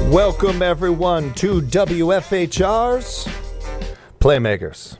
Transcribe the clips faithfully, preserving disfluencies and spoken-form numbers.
Welcome, everyone, to W F H R's Playmakers.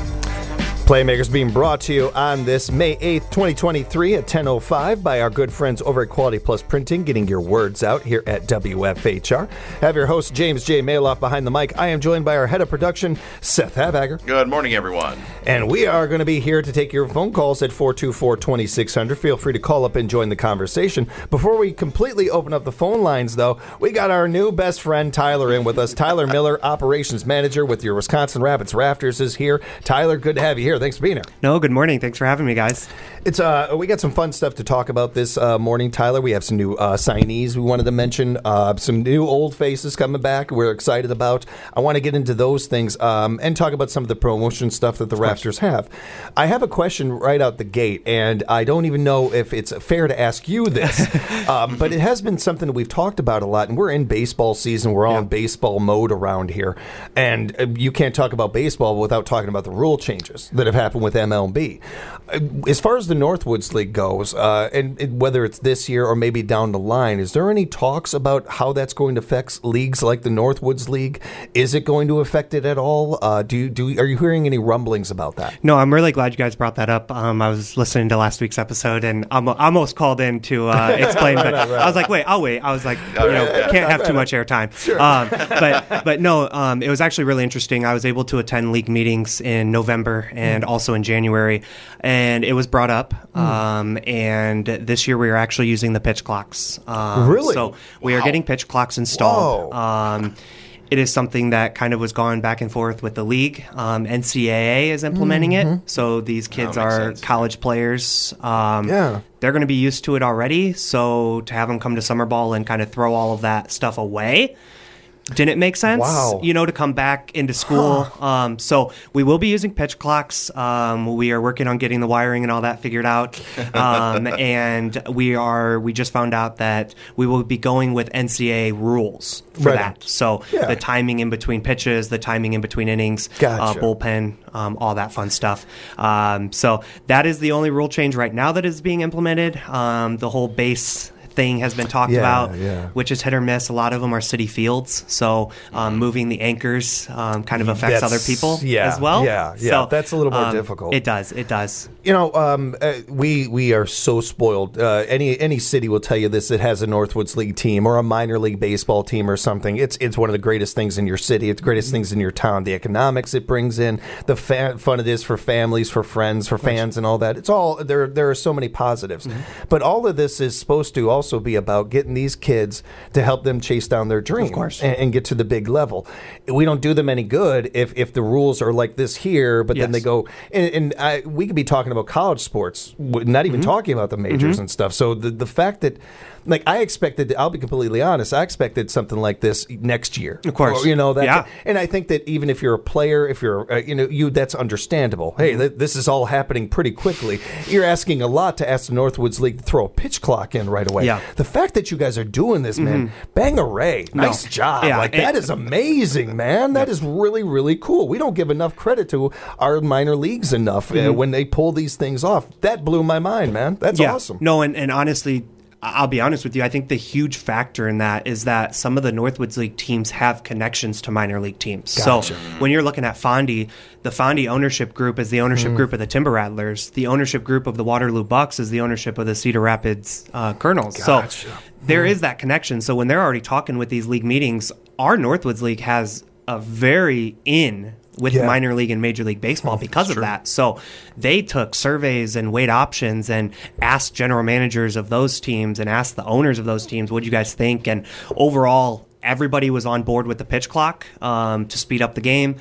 Playmakers being brought to you on this May eighth, twenty twenty-three at ten oh five by our good friends over at Quality Plus Printing, getting your words out here at W F H R. Have your host, James J. Maloff, behind the mic. I am joined by our head of production, Seth Habagger. Good morning, everyone. And we are going to be here to take your phone calls at four two four, two six zero zero. Feel free to call up and join the conversation. Before we completely open up the phone lines, though, we got our new best friend, Tyler, in with us. Tyler Miller, Operations Manager with your Wisconsin Rapids Rafters, is here. Tyler, good to have you here. Thanks for being here. No, good morning. Thanks for having me, guys. It's uh, we got some fun stuff to talk about this uh, morning, Tyler. We have some new uh, signees we wanted to mention, uh, some new old faces coming back we're excited about. I want to get into those things um, and talk about some of the promotion stuff that the Rafters have. I have a question right out the gate, and I don't even know if it's fair to ask you this, um, but it has been something we've talked about a lot, and we're in baseball season. We're all yeah. in baseball mode around here, and uh, you can't talk about baseball without talking about the rule changes that have happened with M L B. As far as the Northwoods League goes, uh, and, and whether it's this year or maybe down the line, is there any talks about how that's going to affect leagues like the Northwoods League? Is it going to affect it at all? Uh, do you, do are you hearing any rumblings about that? No, I'm really glad you guys brought that up. Um, I was listening to last week's episode and I almost called in to uh, explain, right, but right, right. I was like, wait, I'll wait. I was like, you know, yeah, can't have too much airtime. Sure. Um, but but no, um, it was actually really interesting. I was able to attend league meetings in November and mm. also in January, and it was brought up. Mm. Um, and this year we are actually using the pitch clocks. Um, really? So we wow. are getting pitch clocks installed. Um, it is something that kind of was going back and forth with the league. Um, N C double A is implementing mm-hmm. it. So these kids are sense. college players. Um, yeah. They're going to be used to it already. So to have them come to summer ball and kind of throw all of that stuff away didn't make sense, wow. you know, to come back into school. Huh. Um, so we will be using pitch clocks. Um, we are working on getting the wiring and all that figured out. Um, and we are, we just found out that we will be going with N C double A rules for right. that. So yeah. the timing in between pitches, the timing in between innings, gotcha. uh, bullpen, um, all that fun stuff. Um, so that is the only rule change right now that is being implemented. Um, the whole base thing has been talked yeah, about, yeah. which is hit or miss. A lot of them are city fields, so um, moving the anchors um, kind of affects that's, other people yeah, as well. Yeah, yeah, so, that's a little more um, difficult. It does, it does. You know, um, uh, we we are so spoiled. Uh, any any city will tell you this that has a Northwoods League team or a minor league baseball team or something. It's it's one of the greatest things in your city. It's the greatest things in your town. The economics it brings in, the fa- fun it is for families, for friends, for fans, and all that. It's all there. There are so many positives, mm-hmm. but all of this is supposed to also be about getting these kids to help them chase down their dreams, of course, and, and get to the big level. We don't do them any good if if the rules are like this here, but yes. then they go and, and I, we could be talking about college sports, not even mm-hmm. talking about the majors mm-hmm. and stuff. So the the fact that, like, I expected, I'll be completely honest, I expected something like this next year. Of course. Or, you know, that, yeah. and I think that even if you're a player, if you're, uh, you know, you, that's understandable. Hey, th- this is all happening pretty quickly. You're asking a lot to ask the Northwoods League to throw a pitch clock in right away. Yeah. The fact that you guys are doing this, man, mm-hmm. bang-a-ray. No. Nice job. Yeah, like, and, that is amazing, man. That yeah. is really, really cool. We don't give enough credit to our minor leagues enough mm-hmm. uh, when they pull these things off. That blew my mind, man. That's yeah. awesome. No, and, and honestly, I'll be honest with you. I think the huge factor in that is that some of the Northwoods League teams have connections to minor league teams. Gotcha. So when you're looking at Fondy, the Fondy ownership group is the ownership mm. group of the Timber Rattlers. The ownership group of the Waterloo Bucks is the ownership of the Cedar Rapids uh, Colonels. Gotcha. So there mm. is that connection. So when they're already talking with these league meetings, our Northwoods League has a very in with yeah. minor league and major league baseball because That's of true. that. So they took surveys and weighed options and asked general managers of those teams and asked the owners of those teams, what do you guys think? And overall, everybody was on board with the pitch clock um, to speed up the game.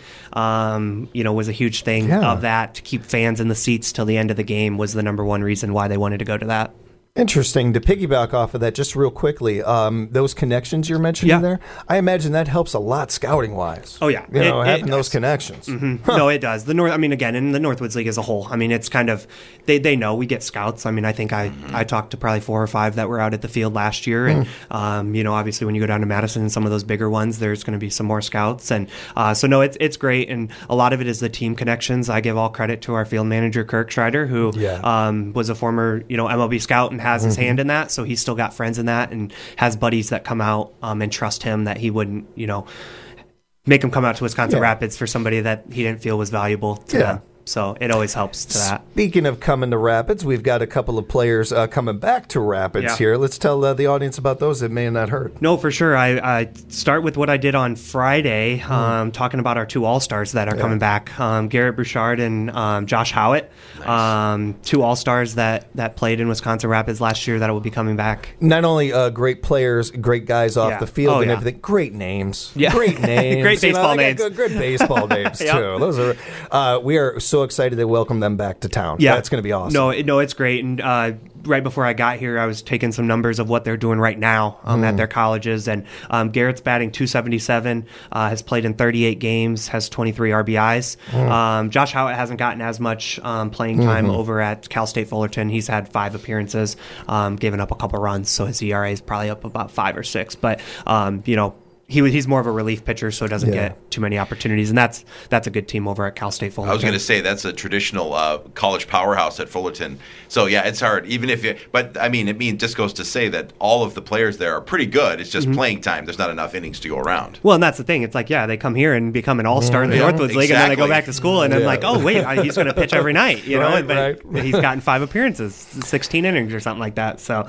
Um, you know, was a huge thing yeah. of that. To keep fans in the seats till the end of the game was the number one reason why they wanted to go to that. Interesting. To piggyback off of that, just real quickly, um, those connections you're mentioning yeah. there, I imagine that helps a lot scouting wise. Oh yeah, you know, it, having it those connections. Mm-hmm. Huh. No, it does. The North. I mean, again, in the Northwoods League as a whole, I mean, it's kind of they, they know we get scouts. I mean, I think I, mm-hmm. I talked to probably four or five that were out at the field last year, and mm. um, you know, obviously when you go down to Madison and some of those bigger ones, there's going to be some more scouts, and uh, so no, it's it's great, and a lot of it is the team connections. I give all credit to our field manager Kirk Schreider, who yeah. um, was a former you know M L B scout and has his Mm-hmm. hand in that, so he's still got friends in that and has buddies that come out um, and trust him that he wouldn't, you know, make him come out to Wisconsin Yeah. Rapids for somebody that he didn't feel was valuable to Yeah. them. So it always helps to that. Speaking of coming to Rapids, we've got a couple of players uh, coming back to Rapids Yeah. here. Let's tell uh, the audience about those that may have not heard. No, for sure. I, I start with what I did on Friday, um, talking about our two All-Stars that are Yeah. coming back, um, Garrett Bouchard and um, Josh Howitt, um, two All-Stars that, that played in Wisconsin Rapids last year that will be coming back. Not only uh, great players, great guys off Yeah. the field Oh, and yeah. everything, great names. Yeah. Great names. Great You know, baseball they got names. Good, good baseball names, Yep. too. Those are. Uh, we are so excited to welcome them back to town. Yeah, That's going to be awesome. No, it, no, it's great. And uh, right before I got here, I was taking some numbers of what they're doing right now um, Mm. at their colleges. And um, Garrett's batting two seventy-seven, uh, has played in thirty-eight games, has twenty-three R B Is. Mm. Um, Josh Howitt hasn't gotten as much um, playing time Mm-hmm. over at Cal State Fullerton. He's had five appearances, um, given up a couple runs, so his E R A is probably up about five or six. But um, you know. He, he's more of a relief pitcher, so doesn't Yeah. get too many opportunities, and that's that's a good team over at Cal State Fullerton. I was going to say that's a traditional uh, college powerhouse at Fullerton. So yeah, it's hard. Even if you, but I mean, it mean just goes to say that all of the players there are pretty good. It's just Mm-hmm. playing time. There's not enough innings to go around. Well, and that's the thing. It's like, yeah, they come here and become an all-star in the Yeah, Northwoods League, and then they go exactly. back to school, and Yeah. I'm like, oh, wait, I- he's going to pitch every night, you know? Right, but right. he's gotten five appearances, sixteen innings or something like that. So,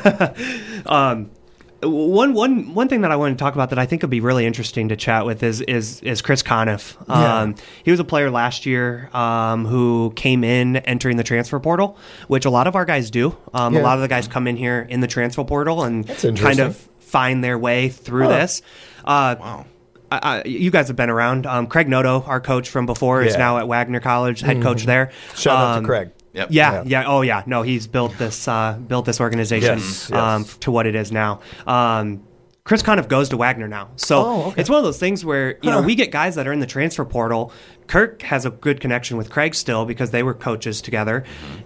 um, one one one thing that I want to talk about that I think would be really interesting to chat with is is is Chris Conniff. Um, Yeah. He was a player last year um, who came in entering the transfer portal, which a lot of our guys do. Um, Yeah. A lot of the guys come in here in the transfer portal and That's kind interesting. of find their way through Huh. this. Uh, Wow. I, I, you guys have been around. Um, Craig Noto, our coach from before, is Yeah. now at Wagner College, head coach there. Shout out Um, to Craig. Yep. Yeah, Yeah. yeah, oh yeah. No, he's built this uh, built this organization Yes, um, yes. to what it is now. Um, Chris Conniff goes to Wagner now, so Oh, okay. it's one of those things where you know Huh. we get guys that are in the transfer portal. Kirk has a good connection with Craig still because they were coaches together.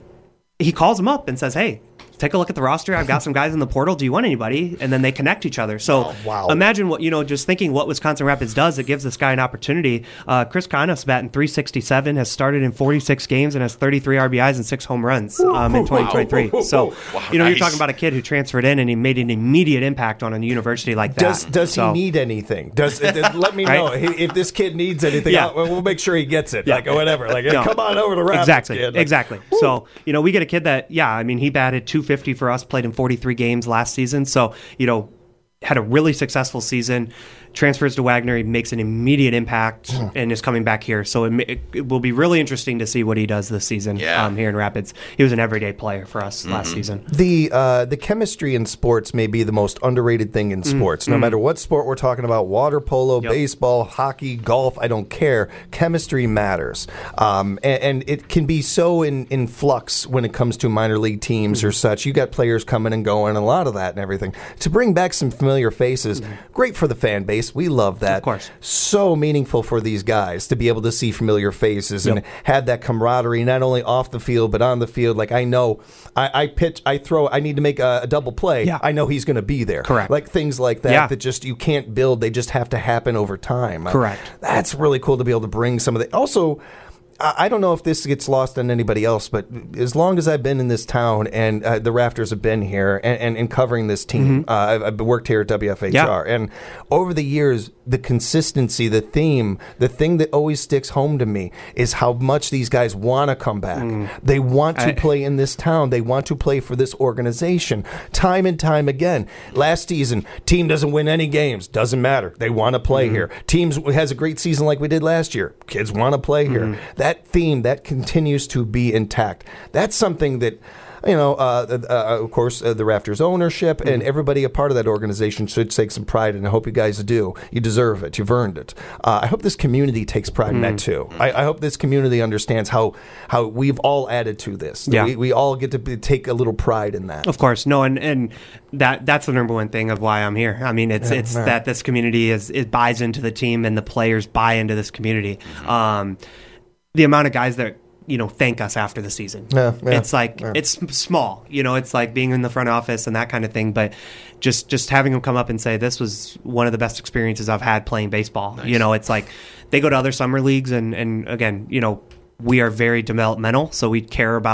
He calls him up and says, "Hey, take a look at the roster. I've got some guys in the portal. Do you want anybody?" And then they connect each other. So Oh, wow. imagine what, you know, just thinking what Wisconsin Rapids does, it gives this guy an opportunity. Uh, Chris Conniff's batting three sixty-seven, has started in forty-six games, and has thirty-three R B Is and six home runs um, in twenty twenty-three. So, Wow, you know, nice. you're talking about a kid who transferred in and he made an immediate impact on a university like that. Does does So- he need anything? Does uh, let me know Right? if this kid needs anything. Yeah. I'll- we'll make sure he gets it. Yeah. Like or whatever. Like No. come on over to Rapids, Exactly. kid. Like, exactly. So, you know, we get a kid that, yeah, I mean, he batted two fifty for us, played in forty-three games last season. So, you know, had a really successful season, transfers to Wagner, he makes an immediate impact and is coming back here. So it, ma- it, it will be really interesting to see what he does this season Yeah. um, here in Rapids. He was an everyday player for us last season. The uh, the chemistry in sports may be the most underrated thing in sports. No matter what sport we're talking about, water polo, Yep. baseball, hockey, golf, I don't care. Chemistry matters. Um, and, and it can be so in, in flux when it comes to minor league teams or such. You got players coming and going, a lot of that and everything. To bring back some familiar faces, great for the fan base. We love that. Of course. So meaningful for these guys to be able to see familiar faces and Yep. have that camaraderie, not only off the field, but on the field. Like, I know I, I pitch, I throw, I need to make a, a double play. Yeah. I know he's going to be there. Correct. Like things like that Yeah. that just you can't build. They just have to happen over time. Uh, Correct. that's really cool to be able to bring some of the. Also, I I don't know if this gets lost on anybody else, but as long as I've been in this town and uh, the Rafters have been here and, and, and covering this team, uh, I've, I've worked here at W F H R. Yeah. And over the years, the consistency, the theme, the thing that always sticks home to me is how much these guys want to come back. They want to I- play in this town. They want to play for this organization time and time again. Last season, team doesn't win any games. Doesn't matter. They want to play here. Teams has a great season like we did last year. Kids want to play here. That theme, that continues to be intact. That's something that, you know, uh, uh, of course, uh, the Rafters ownership and everybody a part of that organization should take some pride in. I hope you guys do. You deserve it. You've earned it. Uh, I hope this community takes pride in that too. I, I hope this community understands how how we've all added to this. Yeah. We, we all get to be, take a little pride in that. Of course, no, and, and that that's the number one thing of why I'm here. I mean, it's Yeah, it's right. that this community is it buys into the team and the players buy into this community. Um, the amount of guys that you know thank us after the season, Yeah, yeah, it's like yeah. it's small. You know, it's like being in the front office and that kind of thing. But just just having them come up and say this was one of the best experiences I've had playing baseball. Nice. You know, it's like they go to other summer leagues and and again, you know, we are very developmental, so we care about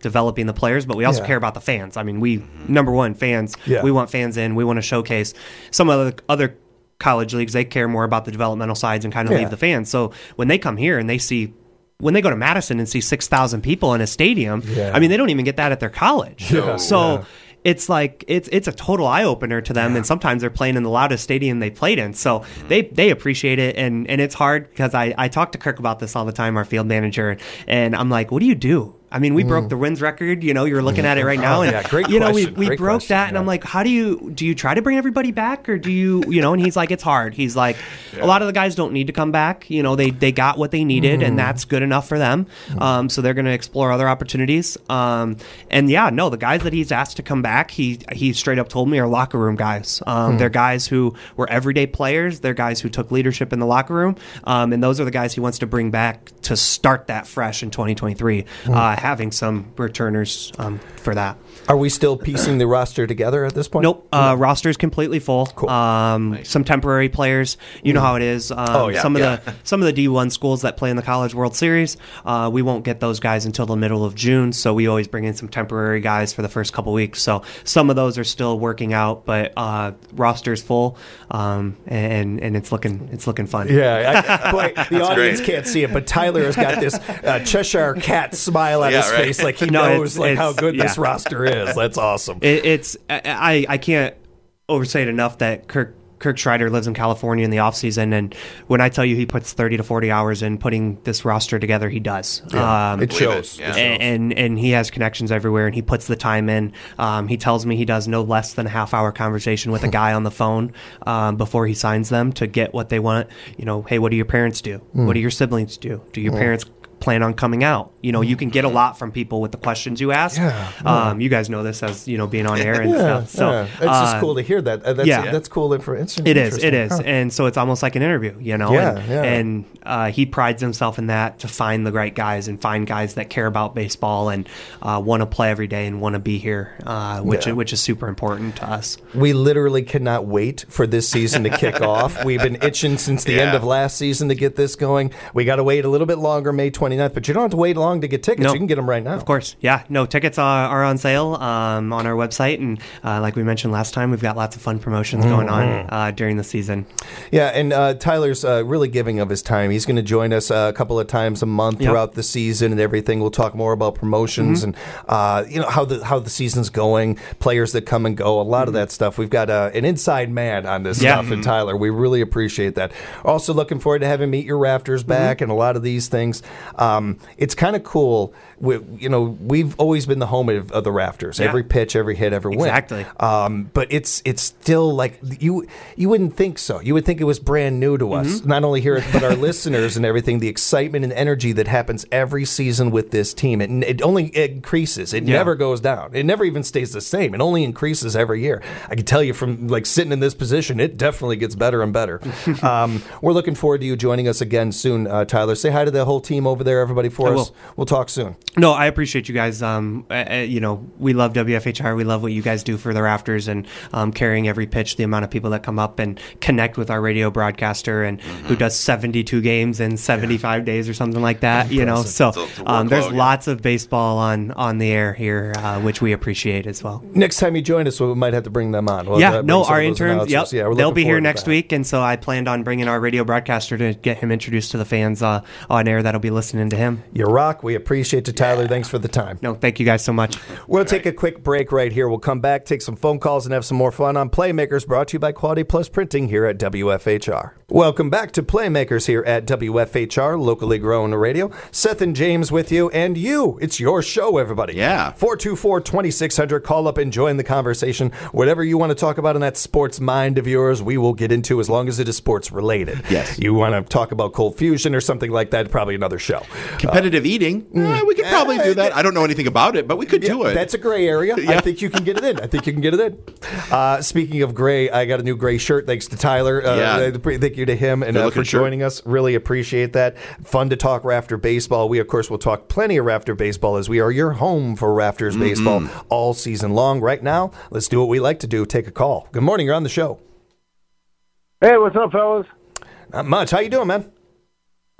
developing the players, but we also Yeah. care about the fans. I mean, we number one fans. Yeah. We want fans in. We want to showcase some of the other college leagues. They care more about the developmental sides and kind of Yeah. leave the fans. So when they come here and they see. When they go to Madison and see six thousand people in a stadium, Yeah. I mean, they don't even get that at their college. Yeah. So Yeah. it's like it's it's a total eye opener to them, and sometimes they're playing in the loudest stadium they played in. So they they appreciate it, and and it's hard because I I talk to Kirk about this all the time, our field manager, and I'm like, what do you do? I mean, we broke the wins record. You know, you're looking at it right now, Oh, and yeah, great you know, we, question, we great broke question, that, and yeah. I'm like, how do you do? You try to bring everybody back, or do you, you know? And he's like, it's hard. He's like, a lot of the guys don't need to come back. You know, they they got what they needed, and that's good enough for them. Um, so they're going to explore other opportunities. Um, and yeah, no, the guys that he's asked to come back, he he straight up told me are locker room guys. Um, They're guys who were everyday players. They're guys who took leadership in the locker room, um, and those are the guys he wants to bring back to start that fresh in twenty twenty-three, uh, having some returners um, for that. Are we still piecing the roster together at this point? Nope. Uh, roster's completely full. Cool. Um, Some temporary players. You know how it is. Um, Oh, yeah, some of yeah. the some of the D one schools that play in the College World Series, uh, we won't get those guys until the middle of June. So we always bring in some temporary guys for the first couple weeks. So some of those are still working out, but uh, roster's full, um, and and it's looking it's looking fun. Yeah, I, boy, the audience great. can't see it, but Tyler has got this uh, Cheshire cat smile on Yeah, his right. face, like he No, knows it's- like how it's- good this yeah. roster is. That's awesome. It, it's I, I I can't overstate it enough that Kirk Kirk Schreider lives in California in the off season, and when I tell you he puts thirty to forty hours in putting this roster together, he does. Um, it Believe shows. it, yeah. It shows. and, and and he has connections everywhere, and he puts the time in. Um, he tells me he does no less than a half hour conversation with a guy on the phone um, before he signs them to get what they want. You know, hey, what do your parents do? What do your siblings do? Do your parents plan on coming out? You know, you can get a lot from people with the questions you ask. Yeah, Um, you guys know this as, you know, being on air and Yeah, stuff. So yeah. it's just uh, cool to hear that. Uh, That's, yeah. that's cool information. It is, it is, Huh. and so it's almost like an interview, you know. Yeah, and yeah. and uh, he prides himself in that, to find the right guys and find guys that care about baseball and uh, want to play every day and want to be here, uh, which Yeah. which is super important to us. We literally cannot wait for this season to kick off. We've been itching since the end Yeah. of last season to get this going. We got to wait a little bit longer, May twenty-ninth, but you don't have to wait long to get tickets. No. You can get them right now. Of course, yeah. No, tickets are, are on sale um, on our website, and uh, like we mentioned last time, we've got lots of fun promotions going on uh, during the season. Yeah, and uh, Tyler's uh, really giving of his time. He's going to join us uh, a couple of times a month Yep. throughout the season and everything. We'll talk more about promotions and uh, you know how the how the season's going, players that come and go, a lot of that stuff. We've got uh, an inside man on this Yeah. stuff, and Tyler, we really appreciate that. Also, looking forward to having Meet Your Rafters back and a lot of these things. Um, it's kind of cool. We, you know, we've always been the home of, of the Rafters. Yeah. Every pitch, every hit, every win. Exactly. Um, but it's it's still like you you wouldn't think so. You would think it was brand new to us. Not only here, but our listeners and everything. The excitement and energy that happens every season with this team. It, it only increases. It Yeah. never goes down. It never even stays the same. It only increases every year. I can tell you from like sitting in this position, it definitely gets better and better. um, we're looking forward to you joining us again soon, uh, Tyler. Say hi to the whole team over there, everybody, for I us. will. We'll talk soon. No, I appreciate you guys. Um, uh, uh, you know, we love W F H R. We love what you guys do for the Rafters and um, carrying every pitch. The amount of people that come up and connect with our radio broadcaster and who does seventy-two games in seventy-five days or something like that. You know, so It's a- it's a um, there's workload, yeah. lots of baseball on on the air here, uh, which we appreciate as well. Next time you join us, we might have to bring them on. We'll, yeah, uh, bring no, some our of those interns. Yep, announcers. Yeah, we're they'll looking be here forward to next that. week, and so I planned on bringing our radio broadcaster to get him introduced to the fans uh, on air that'll be listening to him. You rock. We appreciate you, Tyler. Thanks for the time. No, thank you guys so much. We'll take a quick break right here. We'll come back, take some phone calls, and have some more fun on Playmakers, brought to you by Quality Plus Printing here at W F H R. Welcome back to Playmakers here at W F H R, locally grown radio. Seth and James with you, and you. It's your show, everybody. Yeah. four two four, two six zero zero. Call up and join the conversation. Whatever you want to talk about in that sports mind of yours, we will get into as long as it is sports related. Yes. You want to talk about cold fusion or something like that, probably another show. Competitive eating, eh, we could probably do that. I don't know anything about it, but we could do Yeah, it. That's a gray area. I Yeah. think you can get it in. I think you can get it in. Uh, speaking of gray, I got a new gray shirt thanks to Tyler. Uh, Yeah. uh, Thank you to him and Good uh, looking for shirt. joining us. Really appreciate that. Fun to talk Rafter baseball. We, of course, will talk plenty of Rafter baseball as we are your home for Rafters Mm-hmm. baseball all season long. Right now, let's do what we like to do. Take a call. Good morning. You're on the show. Hey, what's up, fellas? Not much. How you doing, man?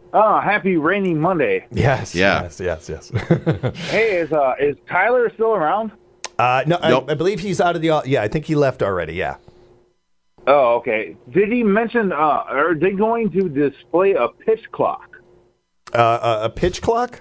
Oh, happy rainy Monday. Yes, Yeah. yes, yes, yes. Hey, is uh, is Tyler still around? uh, no, Nope. I, I believe he's out of the. Yeah, I think he left already. Yeah. Oh, okay. Did he mention, uh, are they going to display a pitch clock? Uh, a, a pitch clock.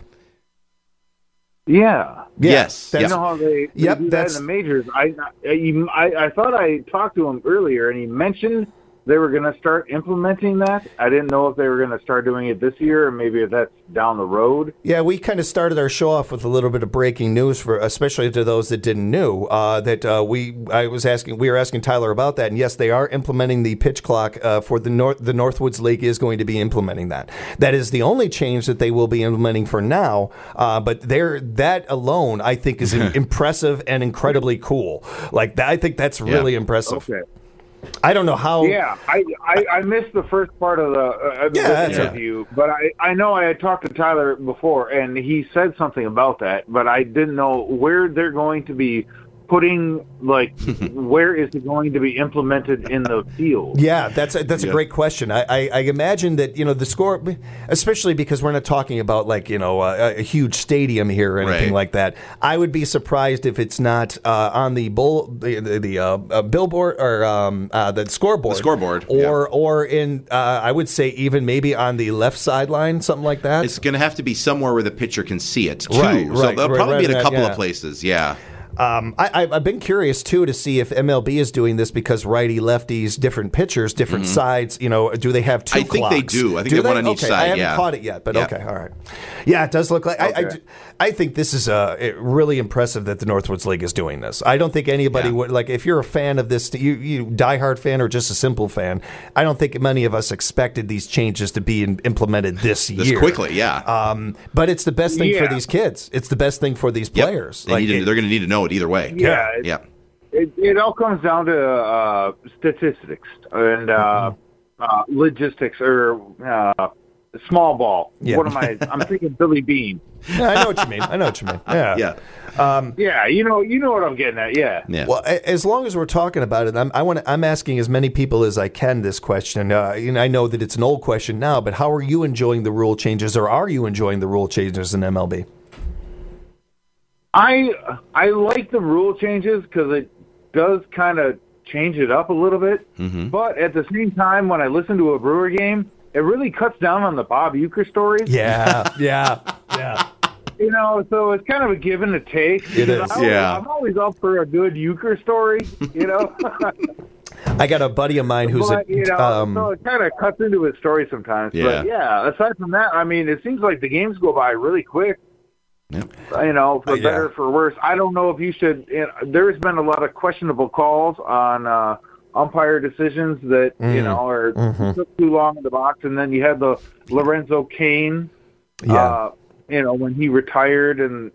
Yeah. Yeah, Yes. that's- You know how they, they Yep, do that that's- in the majors? I, I, I, I thought I talked to him earlier, and he mentioned they were going to start implementing that. I didn't know if they were going to start doing it this year, or maybe if that's down the road. Yeah, we kind of started our show off with a little bit of breaking news for, especially to those that didn't know, uh, that uh, we I was asking, we were asking Tyler about that, and yes, they are implementing the pitch clock uh, for the North. The Northwoods League is going to be implementing that. That is the only change that they will be implementing for now. Uh, but there, that alone, I think, is impressive and incredibly cool. Like that, I think that's really Yeah. impressive. Okay. I don't know how. Yeah, I, I, I missed the first part of the, uh, the Yeah, that's interview, but I, I know I had talked to Tyler before, and he said something about that, but I didn't know where they're going to be putting, like, where is it going to be implemented in the field? Yeah, that's a, that's a Yeah. great question. I, I, I imagine that, you know, the score, especially because we're not talking about like, you know, a, a huge stadium here or anything Right. like that. I would be surprised if it's not uh, on the bull, the the, the uh, uh, billboard or um, uh, the scoreboard, The scoreboard, or yeah. or in uh, I would say even maybe on the left sideline, something like that. It's going to have to be somewhere where the pitcher can see it, too. Right, so right, they'll right, probably right be in in a that, couple yeah. of places, yeah. Um, I, I've- I've been curious too to see if M L B is doing this because righty lefties, different pitchers, different sides. You know, do they have two? Mm-hmm. I think they clocks? do. I think they have one on each okay. side, I haven't yeah. caught it yet, but Yeah. okay, all right. Yeah, it does look like. I, I, Okay. do- I think this is uh, it- really impressive that the Northwoods League is doing this. I don't think anybody Yeah. would like if you're a fan of this, you you diehard fan or just a simple fan. I don't think many of us expected these changes to be in, implemented this, This year quickly, yeah. Um, but it's the best thing for Yeah. these kids. It's the best thing for these Yep. players. They Like, need to, it- they're going to need to know it either way. Yeah, it, Yeah. it, it all comes down to uh, statistics and uh, uh, logistics or uh, small ball. Yeah. What am I? I'm thinking Billy Bean. Yeah, I know what you mean. I know what you mean. Yeah. Yeah. Yeah, you know, you know what I'm getting at. Yeah. Yeah. Well, a- as long as we're talking about it, I'm, I want. I'm asking as many people as I can this question. Uh, and I know that it's an old question now, but how are you enjoying the rule changes, or are you enjoying the rule changes in M L B? I I like the rule changes because it does kind of change it up a little bit. Mm-hmm. But at the same time, when I listen to a Brewer game, it really cuts down on the Bob Uecker stories. Yeah, yeah, yeah. You know, so it's kind of a give and a take. It is, I'm, yeah. I'm always up for a good Uecker story, you know. I got a buddy of mine who's but, a. you know, um, so it kind of cuts into his story sometimes. Yeah. But yeah, aside from that, I mean, it seems like the games go by really quick. Yep. You know, for Uh, yeah. better or for worse. I don't know if you should. You know, there's been a lot of questionable calls on uh, umpire decisions that you know are Mhm. took too long in the box, and then you had the Lorenzo Cain. Yeah. Uh, you know, when he retired, and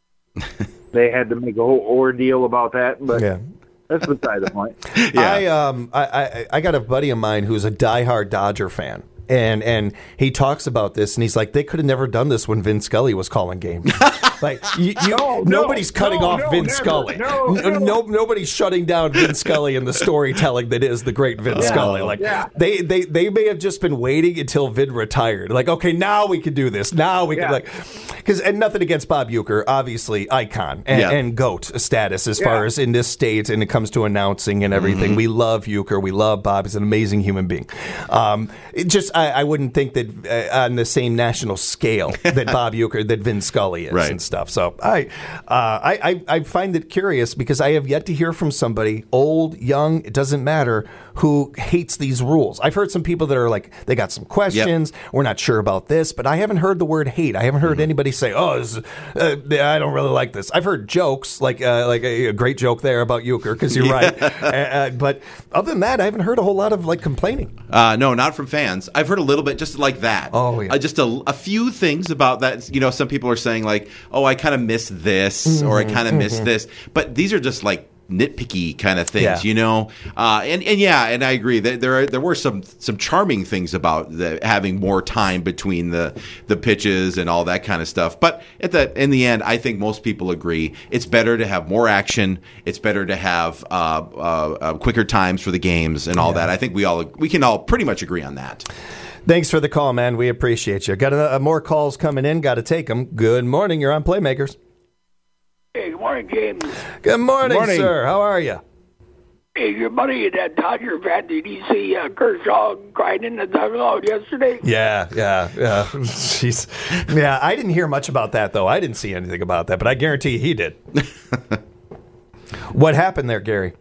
they had to make a whole ordeal about that. But yeah. that's beside the point. Yeah. I um I, I I got a buddy of mine who's a diehard Dodger fan. And and he talks about this, and he's like, they could have never done this when Vin Scully was calling games. Like, you, you, No, no, nobody's cutting no, off no, Vin never. Scully. No, N- no. nobody's shutting down Vin Scully and the storytelling that is the great Vin Yeah, Scully. Like, yeah. they, they they may have just been waiting until Vin retired. Like, okay, now we can do this. Now we Yeah. can like, because and nothing against Bob Uecker, obviously icon and, Yeah. and GOAT status as Yeah. far as in this state, and it comes to announcing and everything. Mm-hmm. We love Uecker. We love Bob. He's an amazing human being. Um, it just I, I wouldn't think that uh, on the same national scale that Bob Uecker, that Vin Scully is Right. and stuff. So I, uh, I I I find it curious because I have yet to hear from somebody, old, young, it doesn't matter, who hates these rules. I've heard some people that are like they got some questions. We're not sure about this, but I haven't heard the word hate. I haven't heard Mm-hmm. anybody say, "Oh, this is, uh, I don't really like this." I've heard jokes like uh, like a, a great joke there about Uecker because you're right. Uh, uh, but other than that, I haven't heard a whole lot of like complaining. Uh, no, not from fans. I've heard a little bit just like that. Oh, yeah. Uh, just a, a few things about that. You know, some people are saying like, oh, I kind of miss this or I kind of miss this. But these are just like nitpicky kind of things, Yeah. you know? Uh, and, and yeah, and I agree. There, there, are, there were some some charming things about the, having more time between the, the pitches and all that kind of stuff. But at the in the end, I think most people agree it's better to have more action. It's better to have uh, uh, uh, quicker times for the games and all Yeah. that. I think we all we can all pretty much agree on that. Thanks for the call, man. We appreciate you. Got a, a more calls coming in. Got to take them. Good morning. You're on Playmakers. Hey, good morning, James. Good morning, morning. sir. How are you? Hey, your buddy, that Dodger fan, did he see uh, Kershaw crying in the dugout yesterday? Yeah, yeah, yeah. Jeez. Yeah, I didn't hear much about that, though. I didn't see anything about that, but I guarantee you he did. What happened there, Gary?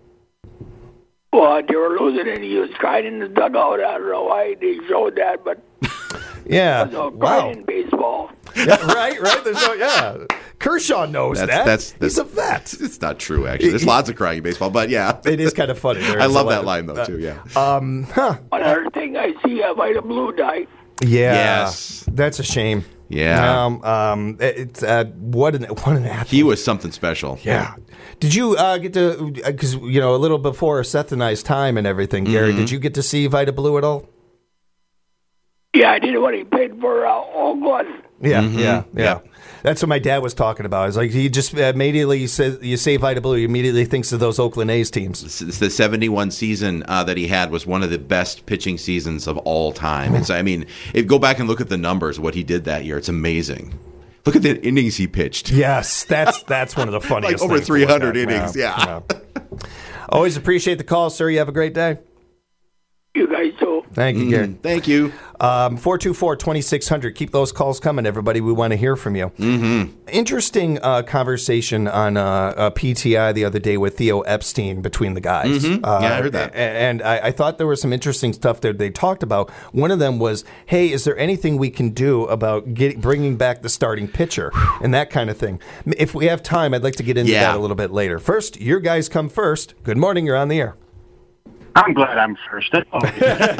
Well, they were losing and he was crying in the dugout. I don't know why they showed that, but Yeah. there's no Wow. crying in baseball. Yeah, right, right. There's no, yeah. Kershaw knows That's- that. that's- He's a that's- vet. It's not true, actually. There's lots of crying in baseball, but yeah. It is kind of funny. There I is a love lot that of- line, though, too, yeah. Um, huh. Another thing, I see uh, Vita Blue died. Yeah. Yes. That's a shame. Yeah. Um, um, it's uh, what an what an athlete. He was something special. Yeah. Did you uh, get to because you know a little before Seth and I's time and everything, Gary? Did you get to see Vita Blue at all? Yeah, I did what he paid for uh, Oakland. Yeah, yeah, yeah, Yeah. That's what my dad was talking about. It's like he just immediately says you say Vita Blue, he immediately thinks of those Oakland A's teams. It's the seventy-one season uh, that he had was one of the best pitching seasons of all time. It's, I mean, if go back and look at the numbers, what he did that year, it's amazing. Look at the innings he pitched. Yes, that's that's one of the funniest. Like over things to three look hundred at. innings, yeah. Always appreciate the call, sir. You have a great day. You guys too. Thank you, Gary. Thank you. Um, four two four, two six zero zero. Keep those calls coming, everybody. We want to hear from you. Mm-hmm. Interesting uh, conversation on uh, uh, P T I the other day with Theo Epstein between the guys. Mm-hmm. Uh, Yeah, I heard that. a- And I, I thought there was some interesting stuff that they talked about. One of them was, hey, is there anything we can do about get, bringing back the starting pitcher and that kind of thing? If we have time, I'd like to get into Yeah. that a little bit later. First, your guys come first. Good morning. You're on the air. I'm glad I'm first. That's always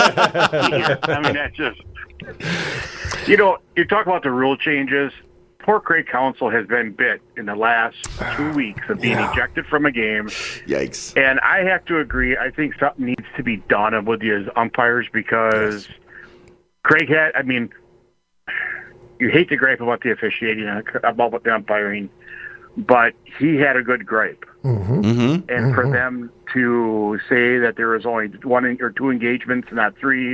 I mean, that's just, you know, you talk about the rule changes. Poor Craig Counsell has been bit in the last two weeks of being Yeah. ejected from a game. Yikes. And I have to agree, I think something needs to be done with his umpires because Craig had, I mean, you hate to gripe about the officiating, about the umpiring, but he had a good gripe. Mm-hmm. And for them to say that there was only one or two engagements and not three,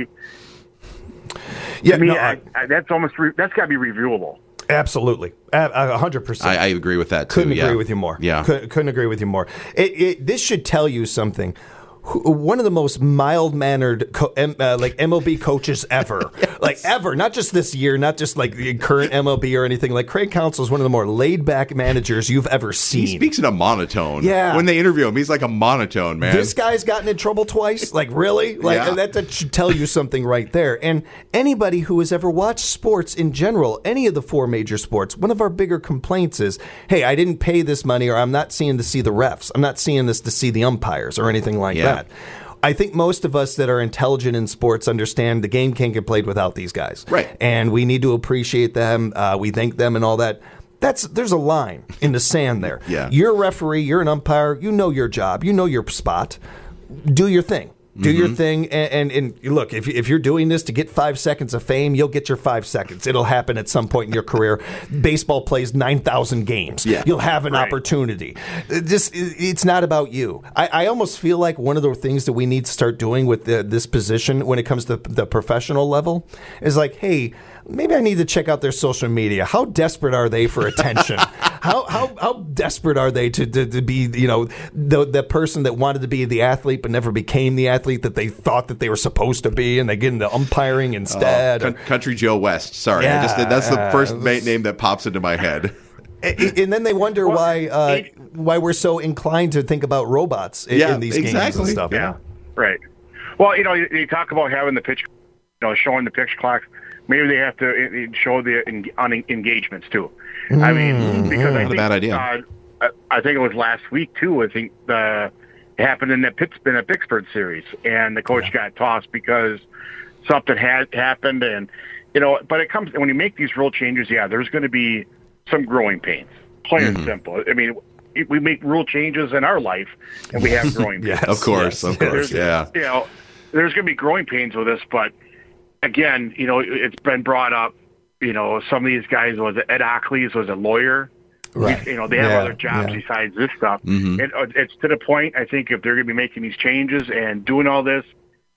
Yeah, to me, no, I, I- I, that's almost re, that's got to be reviewable. absolutely. A a hundred percent. I, I agree with that, too. Couldn't yeah. agree with you more. Yeah. Couldn't, couldn't agree with you more. It, it, this should tell you something. Who- One of the most mild-mannered, co- M, uh, like M L B coaches ever, like ever. Not just this year, not just like the current M L B or anything. Like Craig Counsell is one of the more laid-back managers you've ever seen. He speaks in a monotone. Yeah. When they interview him, he's like a monotone, man. This guy's gotten in trouble twice. Like, really? Like, Yeah. that, that should tell you something right there. And anybody who has ever watched sports in general, any of the four major sports, one of our bigger complaints is, hey, I didn't pay this money, or I'm not seeing to see the refs. I'm not seeing this to see the umpires or anything like Yeah. that. I think most of us that are intelligent in sports understand the game can't get played without these guys. Right. And we need to appreciate them. Uh, we thank them and all that. That's There's a line in the sand there. Yeah. You're a referee. You're an umpire. You know your job. You know your spot. Do your thing. Do your thing. And, and, and look, if, if you're doing this to get five seconds of fame, you'll get your five seconds. It'll happen at some point in your career. Baseball plays nine thousand games. Yeah. You'll have an Right. opportunity. This It's not about you. I, I almost feel like one of the things that we need to start doing with the, this position when it comes to the professional level is like, hey, maybe I need to check out their social media. How desperate are they for attention? how, how how desperate are they to, to, to be, you know, the the person that wanted to be the athlete but never became the athlete that they thought that they were supposed to be, and they get into umpiring instead? Con- Country Joe West. Sorry, I just Yeah, that's the yeah. first ma- name that pops into my head. and, and then they wonder why uh, why we're so inclined to think about robots in, Yeah, in these games exactly. and stuff. Yeah, right. Well, you know, you, you talk about having the pitch, you know, showing the pitch clock. Maybe they have to uh, show the en- on engagements too. I mean, because I Not a think, bad idea. Uh, I- I think it was last week too. I think the it happened in the Pitts in the Pittsburgh series, and the coach got tossed because something had happened, and you know. But it comes when you make these rule changes. Yeah, there's going to be some growing pains. Plain and simple. I mean, if we make rule changes in our life, and we have growing pains. Yes, Of course, yes, of course, There's- yeah. You know, there's going to be growing pains with this, but again, you know, it's been brought up. You know, some of these guys was Ed Ockleys was a lawyer. Right. You know, they have Yeah, other jobs yeah. besides this stuff. Mhm. And uh, it's to the point. I think if they're going to be making these changes and doing all this,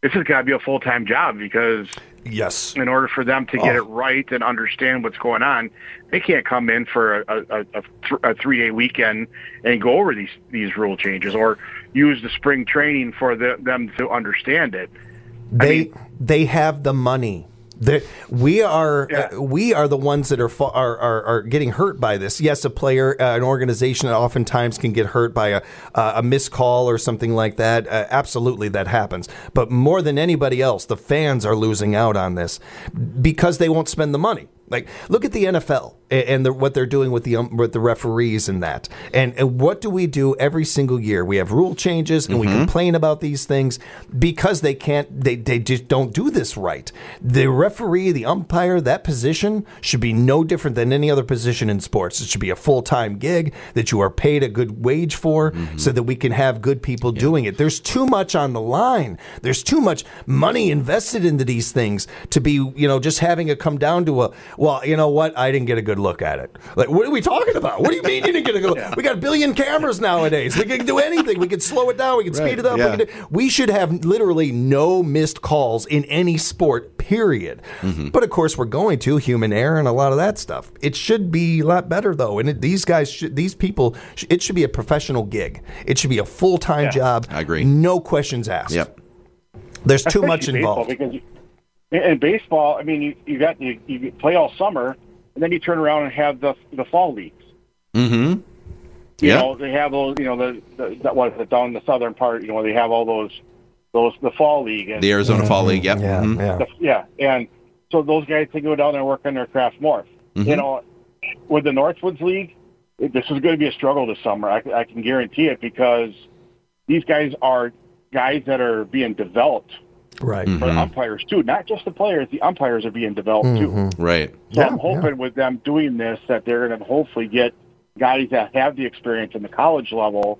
this has got to be a full time job because yes, in order for them to get Oh. it right and understand what's going on, they can't come in for a, a, a, th- a three day weekend and go over these these rule changes or use the spring training for the, them to understand it. they mean- they have the money. They're- we are Yeah. uh, we are the ones that are, fa- are are are getting hurt by this. Yes, a player, uh, an organization, oftentimes can get hurt by a uh, a missed call or something like that. Uh, absolutely, that happens. But more than anybody else, the fans are losing out on this because they won't spend the money. Like, look at the N F L and, and the, what they're doing with the um, with the referees and that. And, and what do we do every single year? We have rule changes and we complain about these things because they can't. They they just don't do this right. The referee, the umpire, that position should be no different than any other position in sports. It should be a full time gig that you are paid a good wage for, so that we can have good people doing it. There's too much on the line. There's too much money invested into these things to be, you know, just having it come down to a. Well, you know what? I didn't get a good look at it. Like, what are we talking about? What do you mean you didn't get a good look? We got a billion cameras nowadays. We can do anything. We can slow it down. We can speed it up. yeah. We, can do, we should have literally no missed calls in any sport, period. But of course, we're going to human error and a lot of that stuff. It should be a lot better, though. And it, these guys, should, these people, sh- it should be a professional gig. It should be a full time job. I agree. No questions asked. Yep. There's too much Especially baseball, involved. because you, in baseball, I mean, you, you got you, you play all summer, and then you turn around and have the the fall leagues. Mm-hmm. You Yeah. know, they have those. You know, the, the that was it down in the southern part. You know, they have all those those the fall league and The Arizona Fall League. Yep. Yeah, Mhm. yeah. the, yeah, and so those guys can go down there and work on their craft more. You know, with the Northwoods League, it- this is going to be a struggle this summer. I, I can guarantee it because these guys are guys that are being developed Right. for umpires too. Not just the players; the umpires are being developed too. Right. So Yeah, I'm hoping yeah. with them doing this that they're going to hopefully get guys that have the experience in the college level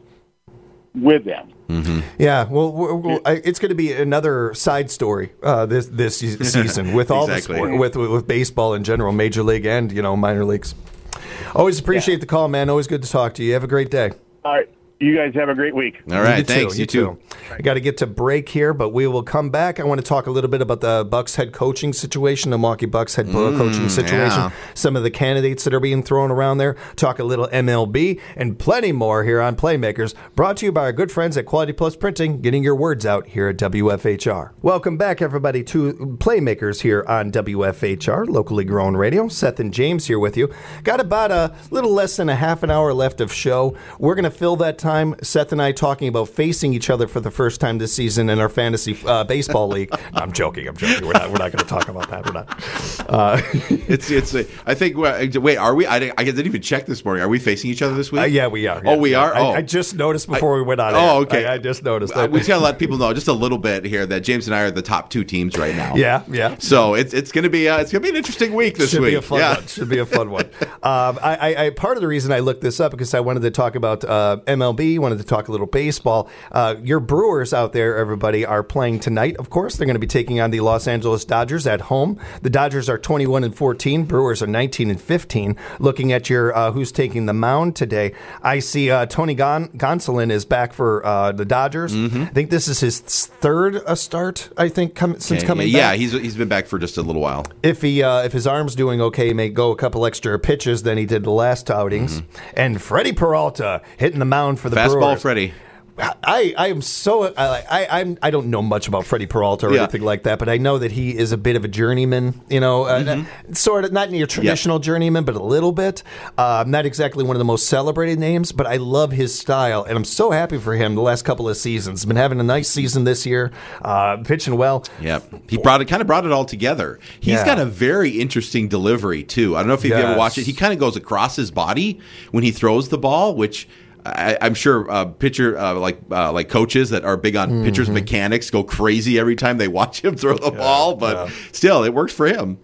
with them. Yeah, well, we're, we're, I- it's going to be another side story uh, this this se- season with all Exactly. the sport, with, with with baseball in general, major league and you know minor leagues. Always appreciate the call, man. Always good to talk to you. Have a great day. All right, you guys have a great week. All right. You Thanks. You too. I got to get to break here, but we will come back. I want to talk a little bit about the Bucks head coaching situation, the Milwaukee Bucks head coaching situation, yeah. some of the candidates that are being thrown around there, talk a little M L B, and plenty more here on Playmakers, brought to you by our good friends at Quality Plus Printing, getting your words out here at W F H R. Welcome back, everybody, to Playmakers here on W F H R, locally grown radio. Seth and James here with you. Got about a little less than a half an hour left of show. We're going to fill that time, Seth and I talking about facing each other for the first time this season in our fantasy uh, baseball league. No, I'm joking. I'm joking. We're not. We're not going to talk about that. We're not. Uh, It's it's. uh, I think. uh, Wait, are we? I didn't, I didn't even check this morning. Are we facing each other this week? uh, yeah, we are. Oh, yeah, we yeah. are? I, Oh. I just noticed before we went on. Oh, air. okay. I, I just noticed Uh, that. we just gotta let people know just a little bit here that James and I are the top two teams right now. Yeah, yeah. So it's it's gonna be uh, it's gonna be an interesting week this Should week. be a fun yeah. one. Should be a fun one. Um, I, I, I part of the reason I looked this up because I wanted to talk about uh, M L B. Wanted to talk a little baseball. Uh, your Brewers out there, everybody, are playing tonight. Of course, they're going to be taking on the Los Angeles Dodgers at home. The Dodgers are twenty-one and fourteen. Brewers are nineteen and fifteen. Looking at your uh, who's taking the mound today, I see uh, Tony Gon- Gonsolin is back for uh, the Dodgers. I think this is his third uh, start. I think com- since Yeah, coming yeah, back. he's he's been back for just a little while. If he uh, if his arm's doing okay, he may go a couple extra pitches than he did the last outings. And Freddie Peralta hitting the mound for the Fastball, Brewers. Freddie. I, I am so I, I I'm I don't know much about Freddie Peralta or Yeah. anything like that, but I know that he is a bit of a journeyman. You know, uh, Mm-hmm. sort of not your traditional journeyman, but a little bit. Uh, not exactly one of the most celebrated names, but I love his style, and I'm so happy for him. The last couple of seasons, been having a nice season this year, uh, pitching well. Yep. He brought it kind of brought it all together. He's Yeah. got a very interesting delivery too. I don't know if you've ever Yes. watched it. He kind of goes across his body when he throws the ball, which I, I'm sure uh, pitcher uh, like uh, like coaches that are big on pitchers mechanics go crazy every time they watch him throw the ball, but yeah. still, it works for him.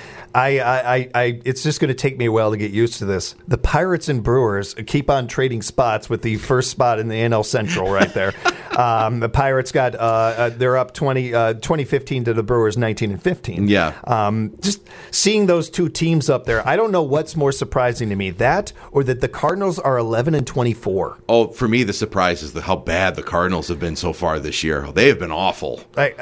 I, I, I, I, it's just going to take me a while to get used to this. The Pirates and Brewers keep on trading spots with the first spot in the N L Central right there. Um, the Pirates got uh, uh, they're up twenty, uh, twenty fifteen to the Brewers nineteen and fifteen. Yeah. Um, just seeing those two teams up there, I don't know what's more surprising to me, that or that the Cardinals are eleven and twenty-four. Oh, for me, the surprise is the, how bad the Cardinals have been so far this year. They have been awful. I,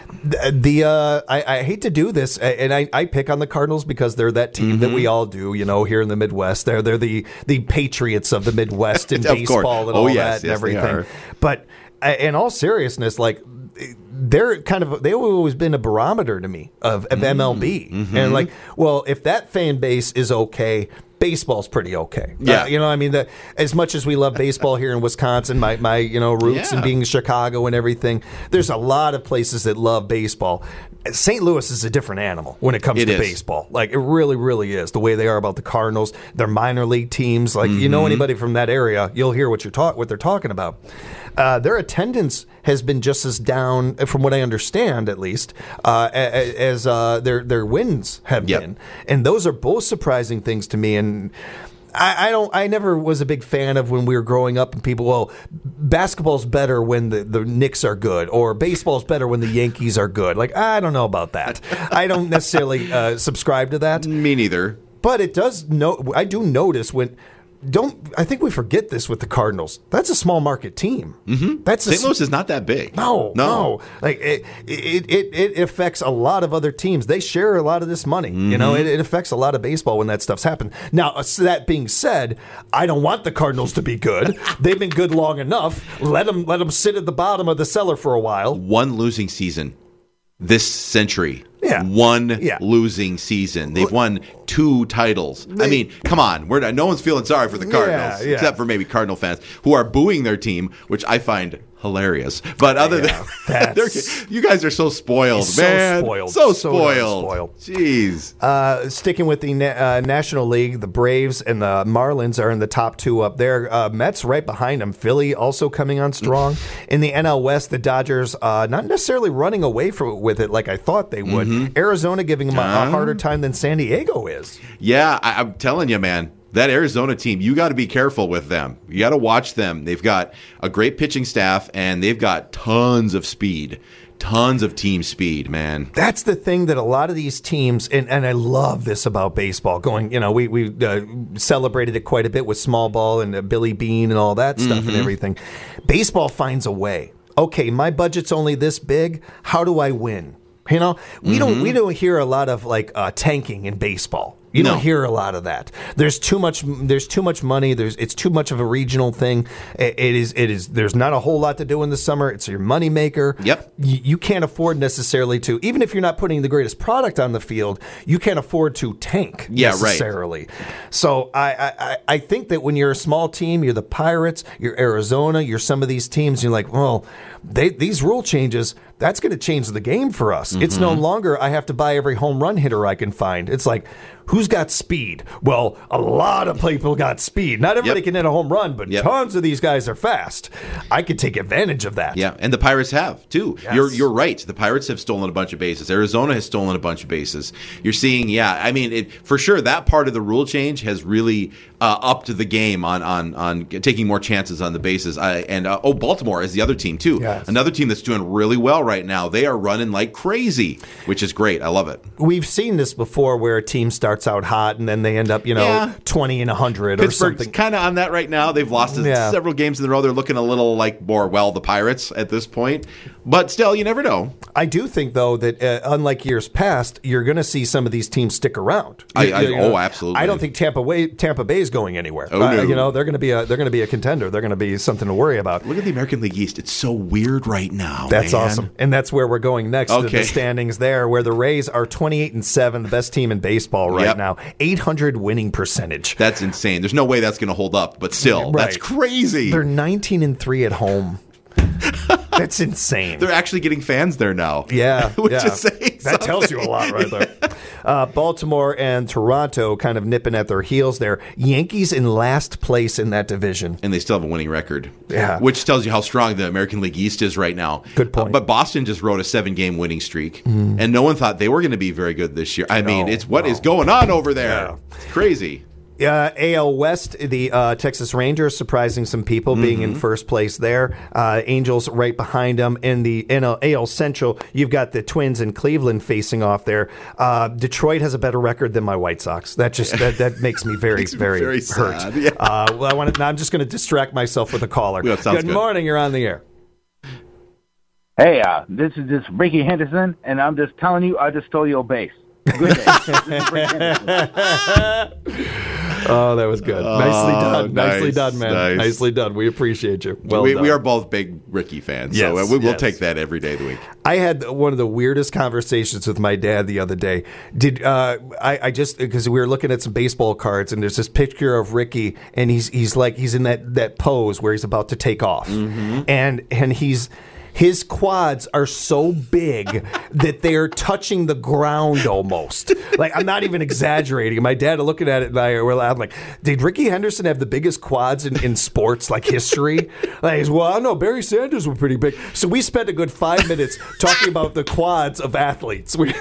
I, the uh, I, I hate to do this, and I, I pick on the Cardinals because they're that team mm-hmm. that we all do, you know, here in the Midwest. They're they're the the Patriots of the Midwest in baseball course. and oh, all yes, that and yes, everything. But in all seriousness, like, they're kind of they've always been a barometer to me of, of M L B, mm-hmm. and like, well, if that fan base is okay, baseball's pretty okay. Yeah, uh, you know, I mean, the, as much as we love baseball here in Wisconsin, my my you know roots yeah. and being in Chicago and everything, there's a lot of places that love baseball. Saint Louis is a different animal when it comes it to is. baseball. Like, it really, really is. The way they are about the Cardinals, their minor league teams. Like, mm-hmm. you know anybody from that area, you'll hear what you're talk what they're talking about. Uh, their attendance has been just as down, from what I understand, at least, uh, as uh, their their wins have yep. been, and those are both surprising things to me. And I, I don't. I never was a big fan of when we were growing up and people, well, basketball's better when the, the Knicks are good, or baseball's better when the Yankees are good. Like, I don't know about that. I don't necessarily uh, subscribe to that. Me neither. But it does. No, I do notice when. Don't I think we forget this with the Cardinals? That's a small market team. Mm-hmm. That's Saint Louis is not that big. No, no, no. Like it, it, it, it affects a lot of other teams. They share a lot of this money. Mm-hmm. You know, it, it affects a lot of baseball when that stuff's happened. Now, uh, that being said, I don't want the Cardinals to be good. They've been good long enough. Let them let them sit at the bottom of the cellar for a while. One losing season this century. Yeah. One yeah. losing season. They've won two titles. They, I mean, come on. We're not, no one's feeling sorry for the Cardinals, yeah, yeah. except for maybe Cardinal fans who are booing their team, which I find hilarious. But other yeah, than that, you guys are so spoiled, so man. Spoiled. So so spoiled. spoiled. Jeez. Uh, sticking with the na- uh, National League, the Braves and the Marlins are in the top two up there. Uh, Mets right behind them. Philly also coming on strong. In the N L West, the Dodgers uh, not necessarily running away from, with it like I thought they would. Mm-hmm. Arizona giving them a, a harder time than San Diego is. Yeah, I, I'm telling you, man. That Arizona team, you got to be careful with them. You got to watch them. They've got a great pitching staff, and they've got tons of speed, tons of team speed, man. That's the thing that a lot of these teams, and, and I love this about baseball, going, you know, we, we uh, celebrated it quite a bit with small ball and uh, Billy Bean and all that stuff mm-hmm. and everything. Baseball finds a way. Okay, my budget's only this big. How do I win? You know, we mm-hmm. don't we don't hear a lot of like uh, tanking in baseball. You no. don't hear a lot of that. There's too much. There's too much money. There's it's too much of a regional thing. It, it is. It is. There's not a whole lot to do in the summer. It's your money maker. Yep. You, you can't afford necessarily to, even if you're not putting the greatest product on the field, you can't afford to tank yeah, necessarily. Right. So I, I I think that when you're a small team, you're the Pirates, you're Arizona, you're some of these teams. You're like, well, they, these rule changes. That's going to change the game for us. Mm-hmm. It's no longer I have to buy every home run hitter I can find. It's like, who's got speed? Well, a lot of people got speed. Not everybody yep. can hit a home run, but yep. tons of these guys are fast. I could take advantage of that. Yeah, and the Pirates have, too. Yes. You're you're right. The Pirates have stolen a bunch of bases. Arizona has stolen a bunch of bases. You're seeing, yeah, I mean, it, for sure, that part of the rule change has really uh, upped the game on on on taking more chances on the bases. I, and, uh, oh, Baltimore is the other team, too. Yes. Another team that's doing really well right now. They are running like crazy, which is great. I love it. We've seen this before where a team starts out hot and then they end up, you know, yeah. twenty and one hundred or Pittsburgh's something. kind of on that right now. They've lost yeah. several games in a row. They're looking a little like more, well, the Pirates at this point. But still, you never know. I do think, though, that uh, unlike years past, you're going to see some of these teams stick around. I, you, I, you know, oh, absolutely. I don't think Tampa Bay, Tampa Bay is going anywhere. Oh, uh, no. You know, they're going to be a they're going to be a contender. They're going to be something to worry about. Look at the American League East. It's so weird right now. That's man. awesome, and that's where we're going next. Okay. To the standings there, where the Rays are twenty-eight and seven, the best team in baseball right yep. now, eight hundred winning percentage. That's insane. There's no way that's going to hold up, but still, right. that's crazy. They're nineteen and three at home. That's insane. They're actually getting fans there now. Yeah, which yeah. is saying that something. tells you a lot, right there. Uh, Baltimore and Toronto kind of nipping at their heels there. Yankees in last place in that division, and they still have a winning record. Yeah, which tells you how strong the American League East is right now. Good point. Uh, but Boston just rode a seven-game winning streak, mm. and no one thought they were going to be very good this year. I no, mean, it's what no. is going on over there. Yeah. It's crazy. Uh, A L West, the uh, Texas Rangers surprising some people, mm-hmm. being in first place there. Uh, Angels right behind them. In the N L, A L Central, you've got the Twins and Cleveland facing off there. Uh, Detroit has a better record than my White Sox. That just that, that makes me very, makes very, me very hurt. Sad, yeah. uh, well, I want to. I'm just going to distract myself with a caller. Yeah, good, good morning. You're on the air. Hey, uh, this is just Ricky Henderson, and I'm just telling you, I just stole your base. Good day. This is Ricky Henderson. Oh, that was good. Oh, Nicely done. Nice, Nicely done, man. Nice. Nicely done. We appreciate you. Well we, done. we are both big Ricky fans, yes, so we, we'll yes. take that every day of the week. I had one of the weirdest conversations with my dad the other day. Did uh, I, I just because we were looking at some baseball cards, and there's this picture of Ricky, and he's he's like he's in that, that pose where he's about to take off, mm-hmm. and and he's. His quads are so big that they're touching the ground almost. Like, I'm not even exaggerating. My dad looking at it, and I were I'm like, did Ricky Henderson have the biggest quads in, in sports, like history? Like, he's, well, I don't know. Barry Sanders were pretty big. So we spent a good five minutes talking about the quads of athletes. We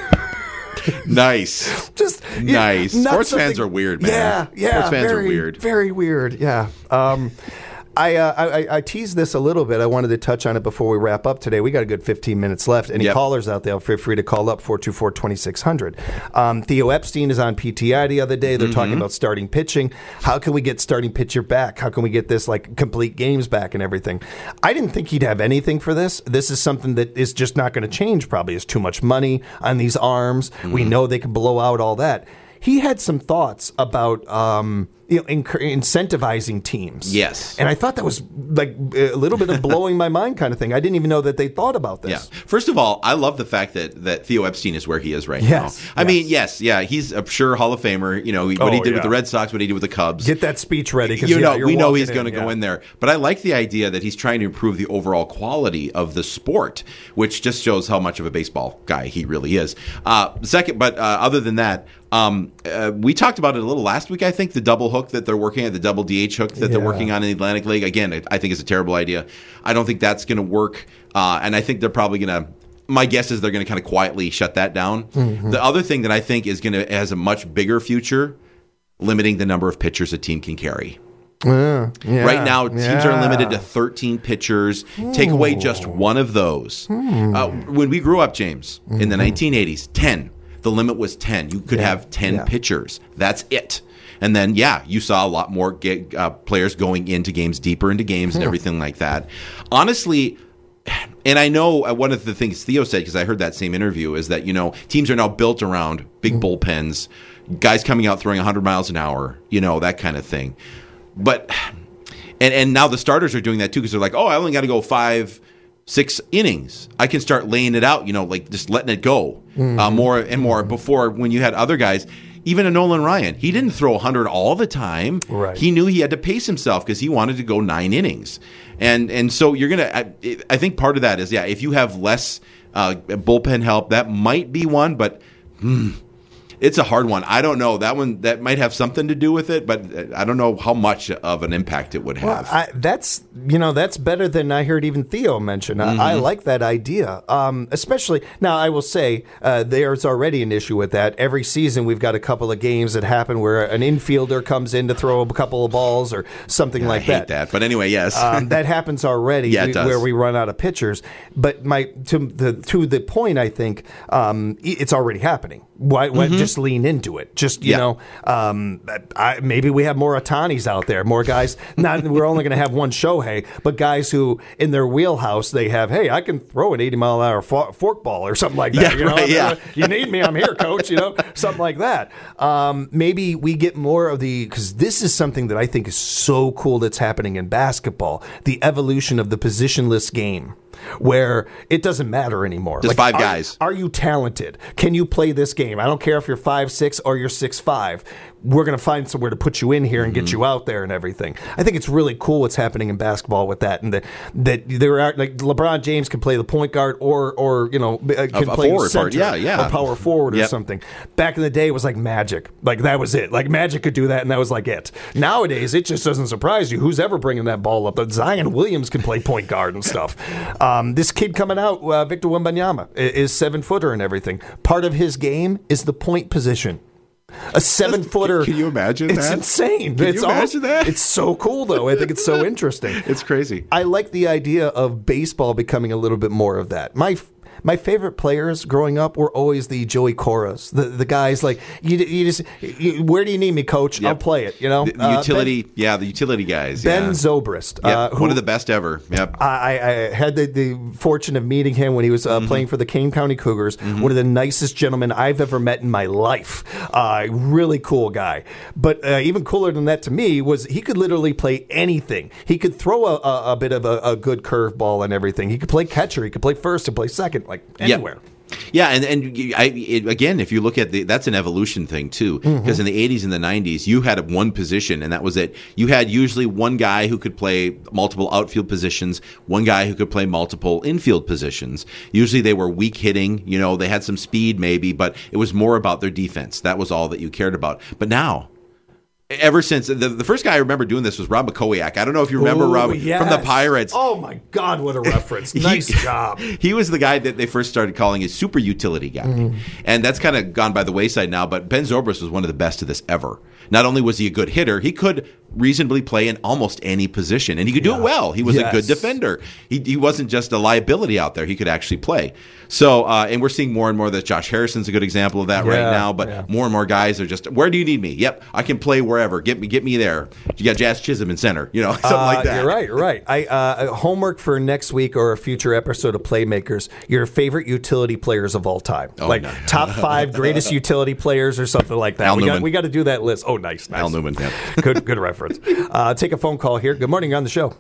Nice. Just nice. Yeah, sports fans are weird, man. Yeah, yeah. Sports fans very, are weird. Very weird, yeah. Um, I, uh, I I teased this a little bit. I wanted to touch on it before we wrap up today. We got a good fifteen minutes left. Any yep. callers out there, feel free to call up four two four, two six zero zero. Um, Theo Epstein is on P T I the other day. They're mm-hmm. talking about starting pitching. How can we get starting pitcher back? How can we get this like complete games back and everything? I didn't think he'd have anything for this. This is something that is just not going to change probably. It's too much money on these arms. Mm-hmm. We know they can blow out all that. He had some thoughts about um, you know, inc- incentivizing teams. Yes. And I thought that was like a little bit of blowing my mind kind of thing. I didn't even know that they thought about this. Yeah. First of all, I love the fact that, that Theo Epstein is where he is right yes. now. I yes. mean, yes, yeah, he's a sure Hall of Famer. You know, what oh, he did yeah. with the Red Sox, what he did with the Cubs. Get that speech ready. You yeah, know, we know he's going to yeah. go in there. But I like the idea that he's trying to improve the overall quality of the sport, which just shows how much of a baseball guy he really is. Uh, second, but uh, other than that, Um, uh, we talked about it a little last week, I think, the double hook that they're working at, the double D H hook that yeah. they're working on in the Atlantic League. Again, I think it's a terrible idea. I don't think that's going to work, uh, and I think they're probably going to – my guess is they're going to kind of quietly shut that down. Mm-hmm. The other thing that I think is going to has a much bigger future, limiting the number of pitchers a team can carry. Uh, yeah, right now, teams yeah. are limited to thirteen pitchers. Ooh. Take away just one of those. Uh, when we grew up, James, mm-hmm. in the nineteen eighties, ten. The limit was ten. You could yeah, have ten yeah. pitchers. That's it. And then, yeah, you saw a lot more get, uh, players going into games, deeper into games and everything like that. Honestly, and I know one of the things Theo said, because I heard that same interview, is that, you know, teams are now built around big mm. bullpens, guys coming out throwing one hundred miles an hour, you know, that kind of thing. But, and, and now the starters are doing that too, because they're like, oh, I only got to go five six innings. I can start laying it out, you know, like just letting it go mm-hmm. uh, more and more. Before, when you had other guys, even a Nolan Ryan, he didn't throw one hundred all the time. Right. He knew he had to pace himself because he wanted to go nine innings. And and so you're going to, I, I think part of that is, yeah, if you have less uh, bullpen help, that might be one, but hmm, it's a hard one. I don't know. That one, that might have something to do with it, but I don't know how much of an impact it would have. Well, I, that's, you know, that's better than I heard even Theo mention. Mm-hmm. I, I like that idea. Um, especially, now I will say, uh, there's already an issue with that. Every season we've got a couple of games that happen where an infielder comes in to throw a couple of balls or something yeah, like I hate that. that. But anyway, yes. um, that happens already yeah, it does. Where we run out of pitchers. But my to the, to the point, I think, um, it's already happening. Why, why mm-hmm. just lean into it? Just, you yeah. know, um, I, maybe we have more Otanis out there, more guys. Not we're only going to have one Shohei, but guys who in their wheelhouse they have, hey, I can throw an eighty mile an hour for, fork ball or something like that. Yeah, you know, right, yeah. You need me, I'm here, coach. You know, something like that. Um, maybe we get more of the, because this is something that I think is so cool that's happening in basketball, the evolution of the positionless game, where it doesn't matter anymore. Just like, five guys. Are, are you talented? Can you play this game? I don't care if you're five six or you're six five. We're going to find somewhere to put you in here and mm-hmm. get you out there and everything. I think it's really cool what's happening in basketball with that, and that that there are like LeBron James can play the point guard or or you know can a, play a forward center part. Yeah, yeah. or power forward yep. or something. Back in the day, it was like Magic. Like that was it. Like Magic could do that, and that was like it. Nowadays, it just doesn't surprise you. Who's ever bringing that ball up? But Zion Williams can play point guard and stuff. Um, this kid coming out, uh, Victor Wembanyama, is seven footer and everything. Part of his game is the point position. A seven footer. Can you imagine it's that? It's insane. Can it's you imagine that? It's so cool, though. I think it's so interesting. It's crazy. I like the idea of baseball becoming a little bit more of that. My My favorite players growing up were always the Joey Coras, the the guys like you. You just you, where do you need me, coach? Yep. I'll play it. You know, the, the uh, utility. Ben, yeah, the utility guys. Ben yeah. Zobrist, Yep. uh, who, one of the best ever. Yep. I, I had the, the fortune of meeting him when he was uh, mm-hmm. playing for the Kane County Cougars. Mm-hmm. One of the nicest gentlemen I've ever met in my life. Uh, really cool guy. But uh, even cooler than that to me was he could literally play anything. He could throw a, a, a bit of a, a good curveball and everything. He could play catcher. He could play first and play second, like anywhere. Yep. Yeah, and and I, it, again, if you look at the, that's an evolution thing too, because mm-hmm. in the eighties and the nineties, you had one position, and that was it. You had usually one guy who could play multiple outfield positions, one guy who could play multiple infield positions. Usually they were weak hitting, you know, they had some speed maybe, but it was more about their defense. That was all that you cared about. But now, ever since the, the first guy I remember doing this was Rob McCoyak. I don't know if you remember Ooh, Rob yes. from the Pirates. Oh my God, what a reference! Nice he, job. He was the guy that they first started calling a super utility guy, mm. and that's kind of gone by the wayside now. But Ben Zobrist was one of the best of this ever. Not only was he a good hitter, he could reasonably play in almost any position, and he could do yeah. it well. He was yes. a good defender. He he wasn't just a liability out there. He could actually play. So, uh, and we're seeing more and more that Josh Harrison's a good example of that yeah, right now. But yeah. more and more guys are just, where do you need me? Yep, I can play wherever. Get me, get me there. You got Jazz Chisholm in center, you know, something uh, like that. You're right. You're right. I uh, homework for next week or a future episode of Playmakers. Your favorite utility players of all time, oh, like no. top five greatest utility players or something like that. Al we Newman. got we got to do that list. Oh, nice, nice. Al Newman. Yeah. good, good reference. Uh, take a phone call here. Good morning. You're on the show.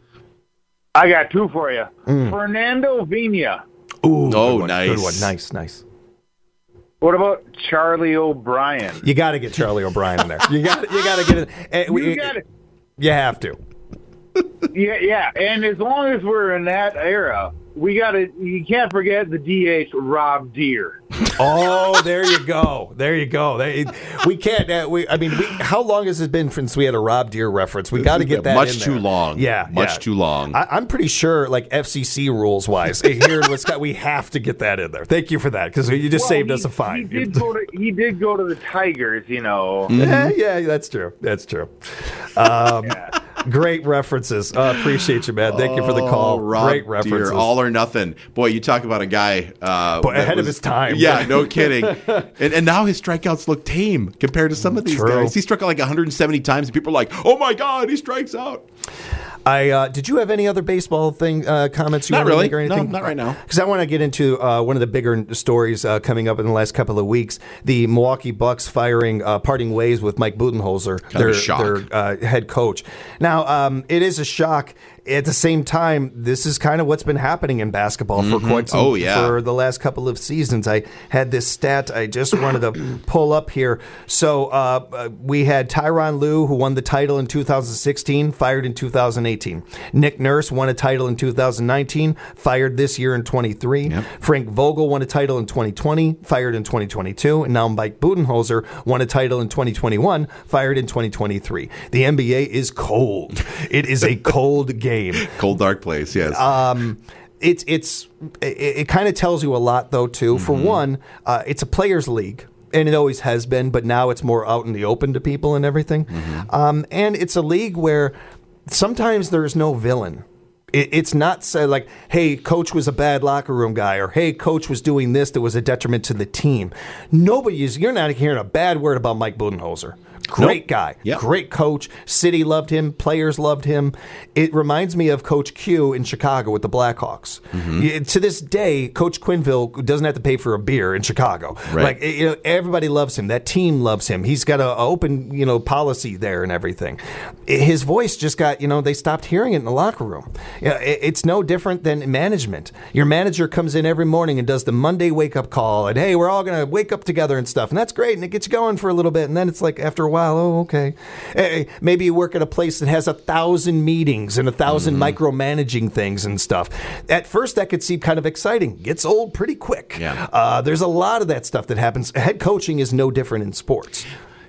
I got two for you. Mm. Fernando Vina. Ooh, oh, good one, nice. Good one. Nice, nice. What about Charlie O'Brien? You got to get Charlie O'Brien in there. You got you got to get it. Uh, you got it. You have to. Yeah, yeah. And as long as we're in that era, we got to. You can't forget the D H Rob Deere. Oh, there you go. There you go. They, we can't. Uh, we. I mean, we, how long has it been since we had a Rob Deere reference? We got to get that. Much in too there. long. Yeah, much yeah. too long. I, I'm pretty sure, like F C C rules wise, here in Wisconsin, we have to get that in there. Thank you for that because you just well, saved he, us a fine. He did go to. He did go to the Tigers. You know. Mm-hmm. Yeah, yeah, that's true. That's true. Um, yeah. Great references. Uh, appreciate you, man. Thank you for the call. Oh, Rob Great references. Deere, all or nothing. Boy, you talk about a guy uh, But ahead was, of his time. Yeah, no kidding. and, and now his strikeouts look tame compared to some of these True. guys. He struck out like one hundred seventy times, and people are like, "Oh my God, he strikes out." I uh, did you have any other baseball thing uh, comments you Not want really. to make or anything? No, not right now. Because I want to get into uh, one of the bigger stories uh, coming up in the last couple of weeks: the Milwaukee Bucks firing, uh, parting ways with Mike Budenholzer, Kind their, of a shock. their uh, head coach. Now, um, it is a shock. At the same time, this is kind of what's been happening in basketball Mm-hmm. for quite some Oh, yeah. for the last couple of seasons. I had this stat I just wanted to pull up here. So uh, we had Tyronn Lue, who won the title in two thousand sixteen, fired in two thousand eighteen. Nick Nurse won a title in two thousand nineteen, fired this year in twenty-three. Yep. Frank Vogel won a title in twenty twenty, fired in twenty twenty-two. And now Mike Budenholzer won a title in twenty twenty-one, fired in twenty twenty-three. The N B A is cold. It is a cold game. Cold, dark place, yes. Um, it's it's it, it kind of tells you a lot, though, too. For Mm-hmm. one, uh, it's a players' league. And it always has been, but now it's more out in the open to people and everything. Mm-hmm. Um, and it's a league where sometimes there's no villain. It, it's not say like, hey, coach was a bad locker room guy, or hey, coach was doing this that was a detriment to the team. Nobody is, you're not hearing a bad word about Mike Budenholzer. Great Nope. guy, Yep. great coach. City loved him. Players loved him. It reminds me of Coach Q in Chicago with the Blackhawks. Mm-hmm. Yeah, to this day, Coach Quinville doesn't have to pay for a beer in Chicago. Right. Like you know, everybody loves him. That team loves him. He's got an open you know policy there and everything. His voice just got you know they stopped hearing it in the locker room. You know, it, it's no different than management. Your manager comes in every morning and does the Monday wake up call, and hey, we're all going to wake up together and stuff, and that's great, and it gets you going for a little bit, and then it's like after a while. Oh, okay. Hey, maybe you work at a place that has a thousand meetings and a thousand mm-hmm. micromanaging things and stuff. At first, that could seem kind of exciting. Gets old pretty quick. Yeah. Uh, there's a lot of that stuff that happens. Head coaching is no different in sports.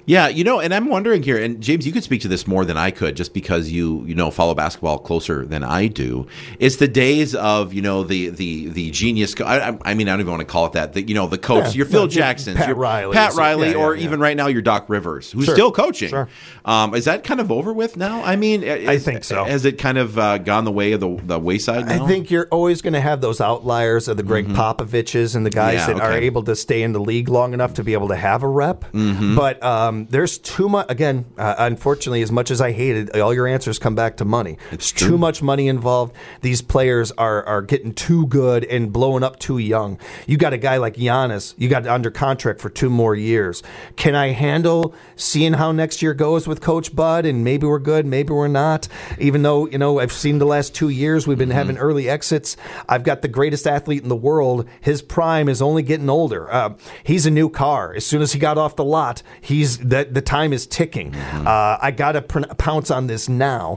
Yeah, you know, and I'm wondering here, and James, you could speak to this more than I could, just because you you know follow basketball closer than I do. It's the days of you know the the the genius. Co- I, I mean, I don't even want to call it that. The, you know, the coach, Yeah, your Phil no, Jacksons, Pat your Riley, Pat Riley, yeah, yeah, or yeah. even right now your Doc Rivers, who's Sure. still coaching. Sure. Um, is that kind of over with now? I mean, is, I think so. Has it kind of uh, gone the way of the the wayside now? I think you're always going to have those outliers of the Greg Popoviches and the guys Yeah, that are okay. able to stay in the league long enough to be able to have a rep. But um, there's too much. Again, uh, unfortunately, as much as I hate it, all your answers come back to money. It's true. too much money involved. These players are are getting too good and blowing up too young. You got a guy like Giannis. You got under contract for two more years. Can I handle seeing how next year goes with Coach Bud? And maybe we're good, maybe we're not. Even though you know I've seen the last two years we've been having early exits. I've got the greatest athlete in the world. His prime is only getting older. Uh, he's a new car. As soon as he got off the lot, he's the the time is ticking. Uh, I got to pr- pounce on this now.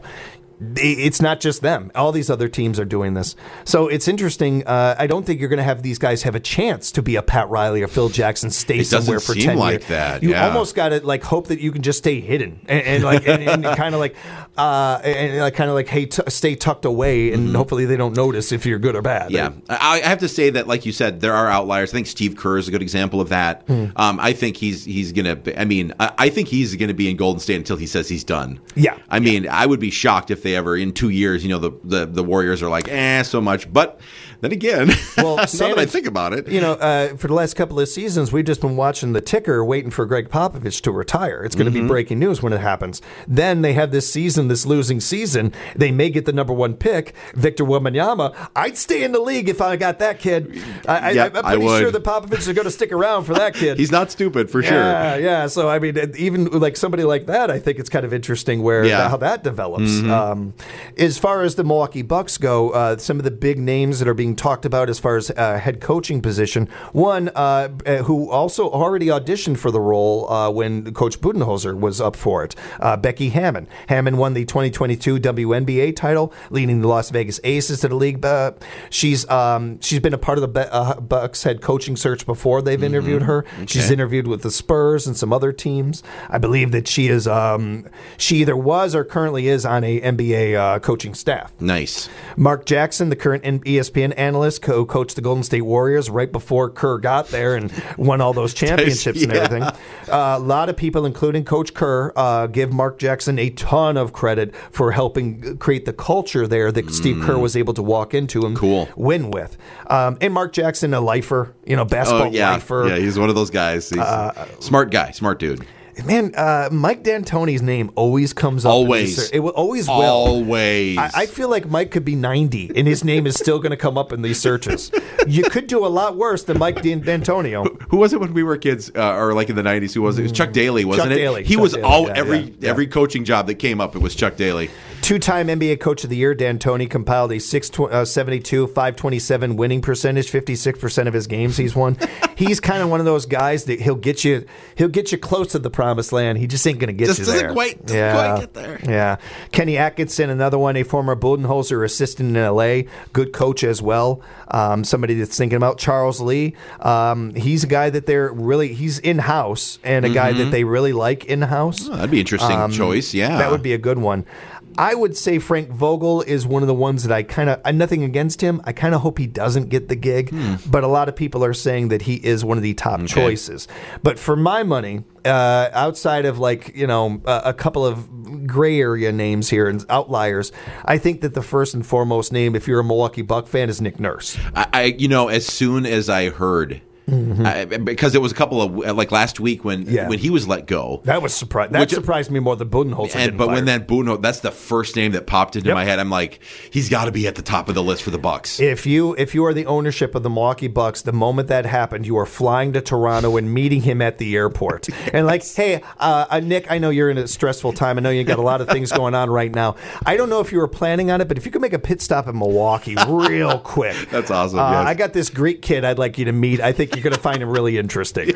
It's not just them. All these other teams are doing this. So it's interesting. Uh, I don't think you're going to have these guys have a chance to be a Pat Riley or Phil Jackson, stay It doesn't somewhere for seem ten like years. that, You yeah. almost got to like hope that you can just stay hidden and, and like and, and kind of like uh, and like kind of like hey, t- stay tucked away, and hopefully they don't notice if you're good or bad. Yeah, I, I have to say that, like you said, there are outliers. I think Steve Kerr is a good example of that. Um, I think he's he's gonna. I mean, I, I think he's gonna be in Golden State until he says he's done. Yeah. I mean, I would be shocked if they ever in two years. You know, the the, the Warriors are like, eh, so much. But then again, Well, now San- that I think about it, You know, uh, for the last couple of seasons, we've just been watching the ticker, waiting for Greg Popovich to retire. It's going to be breaking news when it happens. Then they have this season, this losing season. They may get the number one pick, Victor Wembanyama. I'd stay in the league if I got that kid. I, Yep, I, I'm I pretty would. sure that Popovich is going to stick around for that kid. he's not stupid for Yeah, sure. yeah. So I mean, even like somebody like that, I think it's kind of interesting where Yeah. how that develops. Um, as far as the Milwaukee Bucks go, uh, some of the big names that are being talked about as far as uh, head coaching position. One uh, who also already auditioned for the role uh, when Coach Budenholzer was up for it, uh, Becky Hammon. Hammon won the twenty twenty-two W N B A title, leading the Las Vegas Aces to the league. Uh, she's um, she's been a part of the Be- uh, Bucks head coaching search before they've interviewed her. She's interviewed with the Spurs and some other teams. I believe that she is um, she either was or currently is on a N B A uh, coaching staff. Nice. Mark Jackson, the current E S P N analyst, co-coached the Golden State Warriors right before Kerr got there and won all those championships and Yeah. everything. Uh, a lot of people, including Coach Kerr, uh, give Mark Jackson a ton of credit for helping create the culture there that Steve Kerr was able to walk into and Cool. win with. Um, and Mark Jackson, a lifer, you know, basketball Oh yeah, lifer. yeah. He's one of those guys. He's a smart guy, smart dude. Man, uh, Mike D'Antoni's name always comes up. in Always. these ser- it will, always will. Always. I, I feel like Mike could be ninety, and his name is still going to come up in these searches. You could do a lot worse than Mike D'An- D'Antonio. Who was it when we were kids, uh, or like in the nineties? Who was it? It was Chuck Daly, wasn't Chuck it? Daly, He Chuck was Daly, all yeah, every yeah, yeah. every coaching job that came up. It was Chuck Daly. Two-time N B A Coach of the Year, D'Antoni compiled a six seventy-two, five twenty-seven winning percentage, fifty-six percent of his games he's won. He's kind of one of those guys that he'll get you he'll get you close to the promised land. He just ain't going to get Just you doesn't there. quite- doesn't yeah. quite get there. Yeah. Kenny Atkinson, another one, a former Budenholzer assistant in L A, good coach as well. Um, somebody that's thinking about Charles Lee. Um, he's a guy that they're really he's in-house and a guy that they really like in-house. Oh, that'd be an interesting choice. Yeah, Um, That would be a good one. I would say Frank Vogel is one of the ones that I kind of, I'm nothing against him. I kind of hope he doesn't get the gig, but a lot of people are saying that he is one of the top choices. But for my money, uh, outside of like, you know, a, a couple of gray area names here and outliers, I think that the first and foremost name, if you're a Milwaukee Buck fan, is Nick Nurse. I, I you know, as soon as I heard. I, because it was a couple of like last week when Yeah. when he was let go. That was surprised. That Which- surprised me more than Budenholzer. And, getting but when fired. that Boone, that's the first name that popped into Yep. my head. I'm like, he's got to be at the top of the list for the Bucks. If you if you are the ownership of the Milwaukee Bucks, the moment that happened, you are flying to Toronto and meeting him at the airport. And like, hey, uh, uh, Nick, I know you're in a stressful time. I know you got a lot of things going on right now. I don't know if you were planning on it, but if you could make a pit stop in Milwaukee real quick. That's awesome, Uh, yes. I got this Greek kid I'd like you to meet. I think you're going to find him really interesting.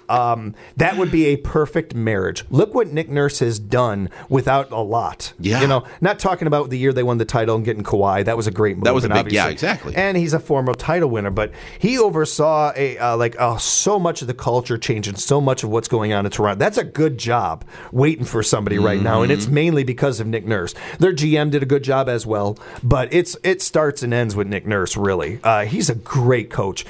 Um, that would be a perfect marriage. Look what Nick Nurse has done without a lot. Yeah. You know, not talking about the year they won the title and getting Kawhi. That was a great move. That was a and big, yeah, obviously- exactly. And he's a former title winner, but he oversaw a uh, like uh, so much of the culture change and so much of what's going on in Toronto. That's a good job waiting for somebody right now, and it's mainly because of Nick Nurse. Their G M did a good job as well, but it's it starts and ends with Nick Nurse, really. Uh, he's a great coach.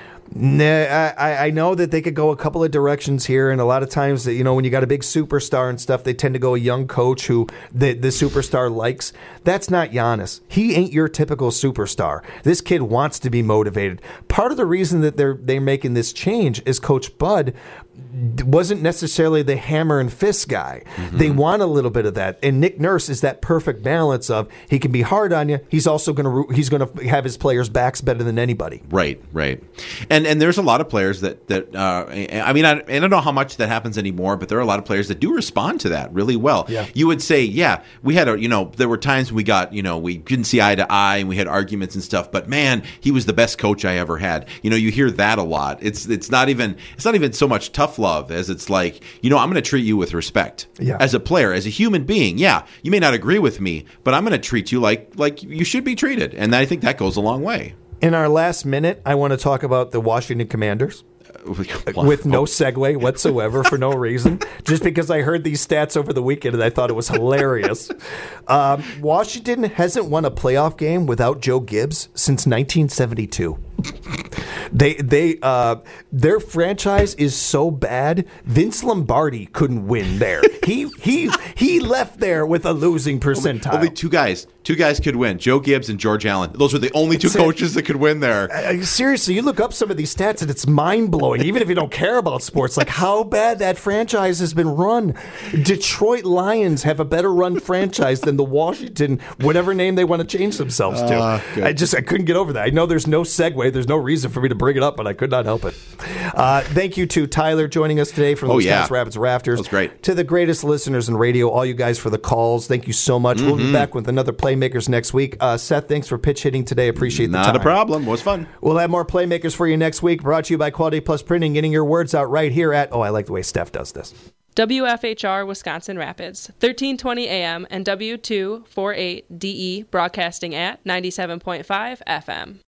Nah, I, I know that they could go a couple of directions here, and a lot of times, you know, when you got a big superstar and stuff, they tend to go a young coach who the, the superstar likes. That's not Giannis. He ain't your typical superstar. This kid wants to be motivated. Part of the reason that they're they're making this change is Coach Bud wasn't necessarily the hammer and fist guy. Mm-hmm. They want a little bit of that, and Nick Nurse is that perfect balance of he can be hard on you. He's also going to he's going to have his players' backs better than anybody. Right, right, and and there's a lot of players that that uh, I mean I, I don't know how much that happens anymore, but there are a lot of players that do respond to that really well. Yeah. You would say, yeah, we had a you know there were times we got you know we didn't see eye to eye and we had arguments and stuff, but man, he was the best coach I ever had. You know, you hear that a lot. It's it's not even it's not even so much tough love as it's like, you know, I'm going to treat you with respect. Yeah. As a player, as a human being. Yeah, you may not agree with me, but I'm going to treat you like like you should be treated, and I think that goes a long way. In our last minute, I want to talk about the Washington Commanders. With no segue whatsoever for no reason, just because I heard these stats over the weekend and I thought it was hilarious. Um, Washington hasn't won a playoff game without Joe Gibbs since nineteen seventy-two. They they uh, their franchise is so bad. Vince Lombardi couldn't win there. He he he left there with a losing percentile. Only two guys. Two guys could win. Joe Gibbs and George Allen. Those were the only two That's coaches it. that could win there. Uh, seriously, you look up some of these stats and it's mind-blowing, even if you don't care about sports, like how bad that franchise has been run. Detroit Lions have a better run franchise than the Washington, whatever name they want to change themselves to. Uh, good. I just I couldn't get over that. I know there's no segue, there's no reason for me to bring it up, but I could not help it. Uh, thank you to Tyler joining us today from the Oh, Wisconsin yeah. Rapids Rafters. That was great. To the greatest listeners in radio, all you guys for the calls. Thank you so much. We'll be back with another Playmakers next week. Uh, Seth, thanks for pitch hitting today. Appreciate the Not time. a problem. It was fun. We'll have more Playmakers for you next week. Brought to you by Quality Plus Printing. Getting your words out right here at, oh, I like the way Steph does this. W F H R Wisconsin Rapids, thirteen twenty A M and W two forty-eight D E, broadcasting at ninety-seven point five F M.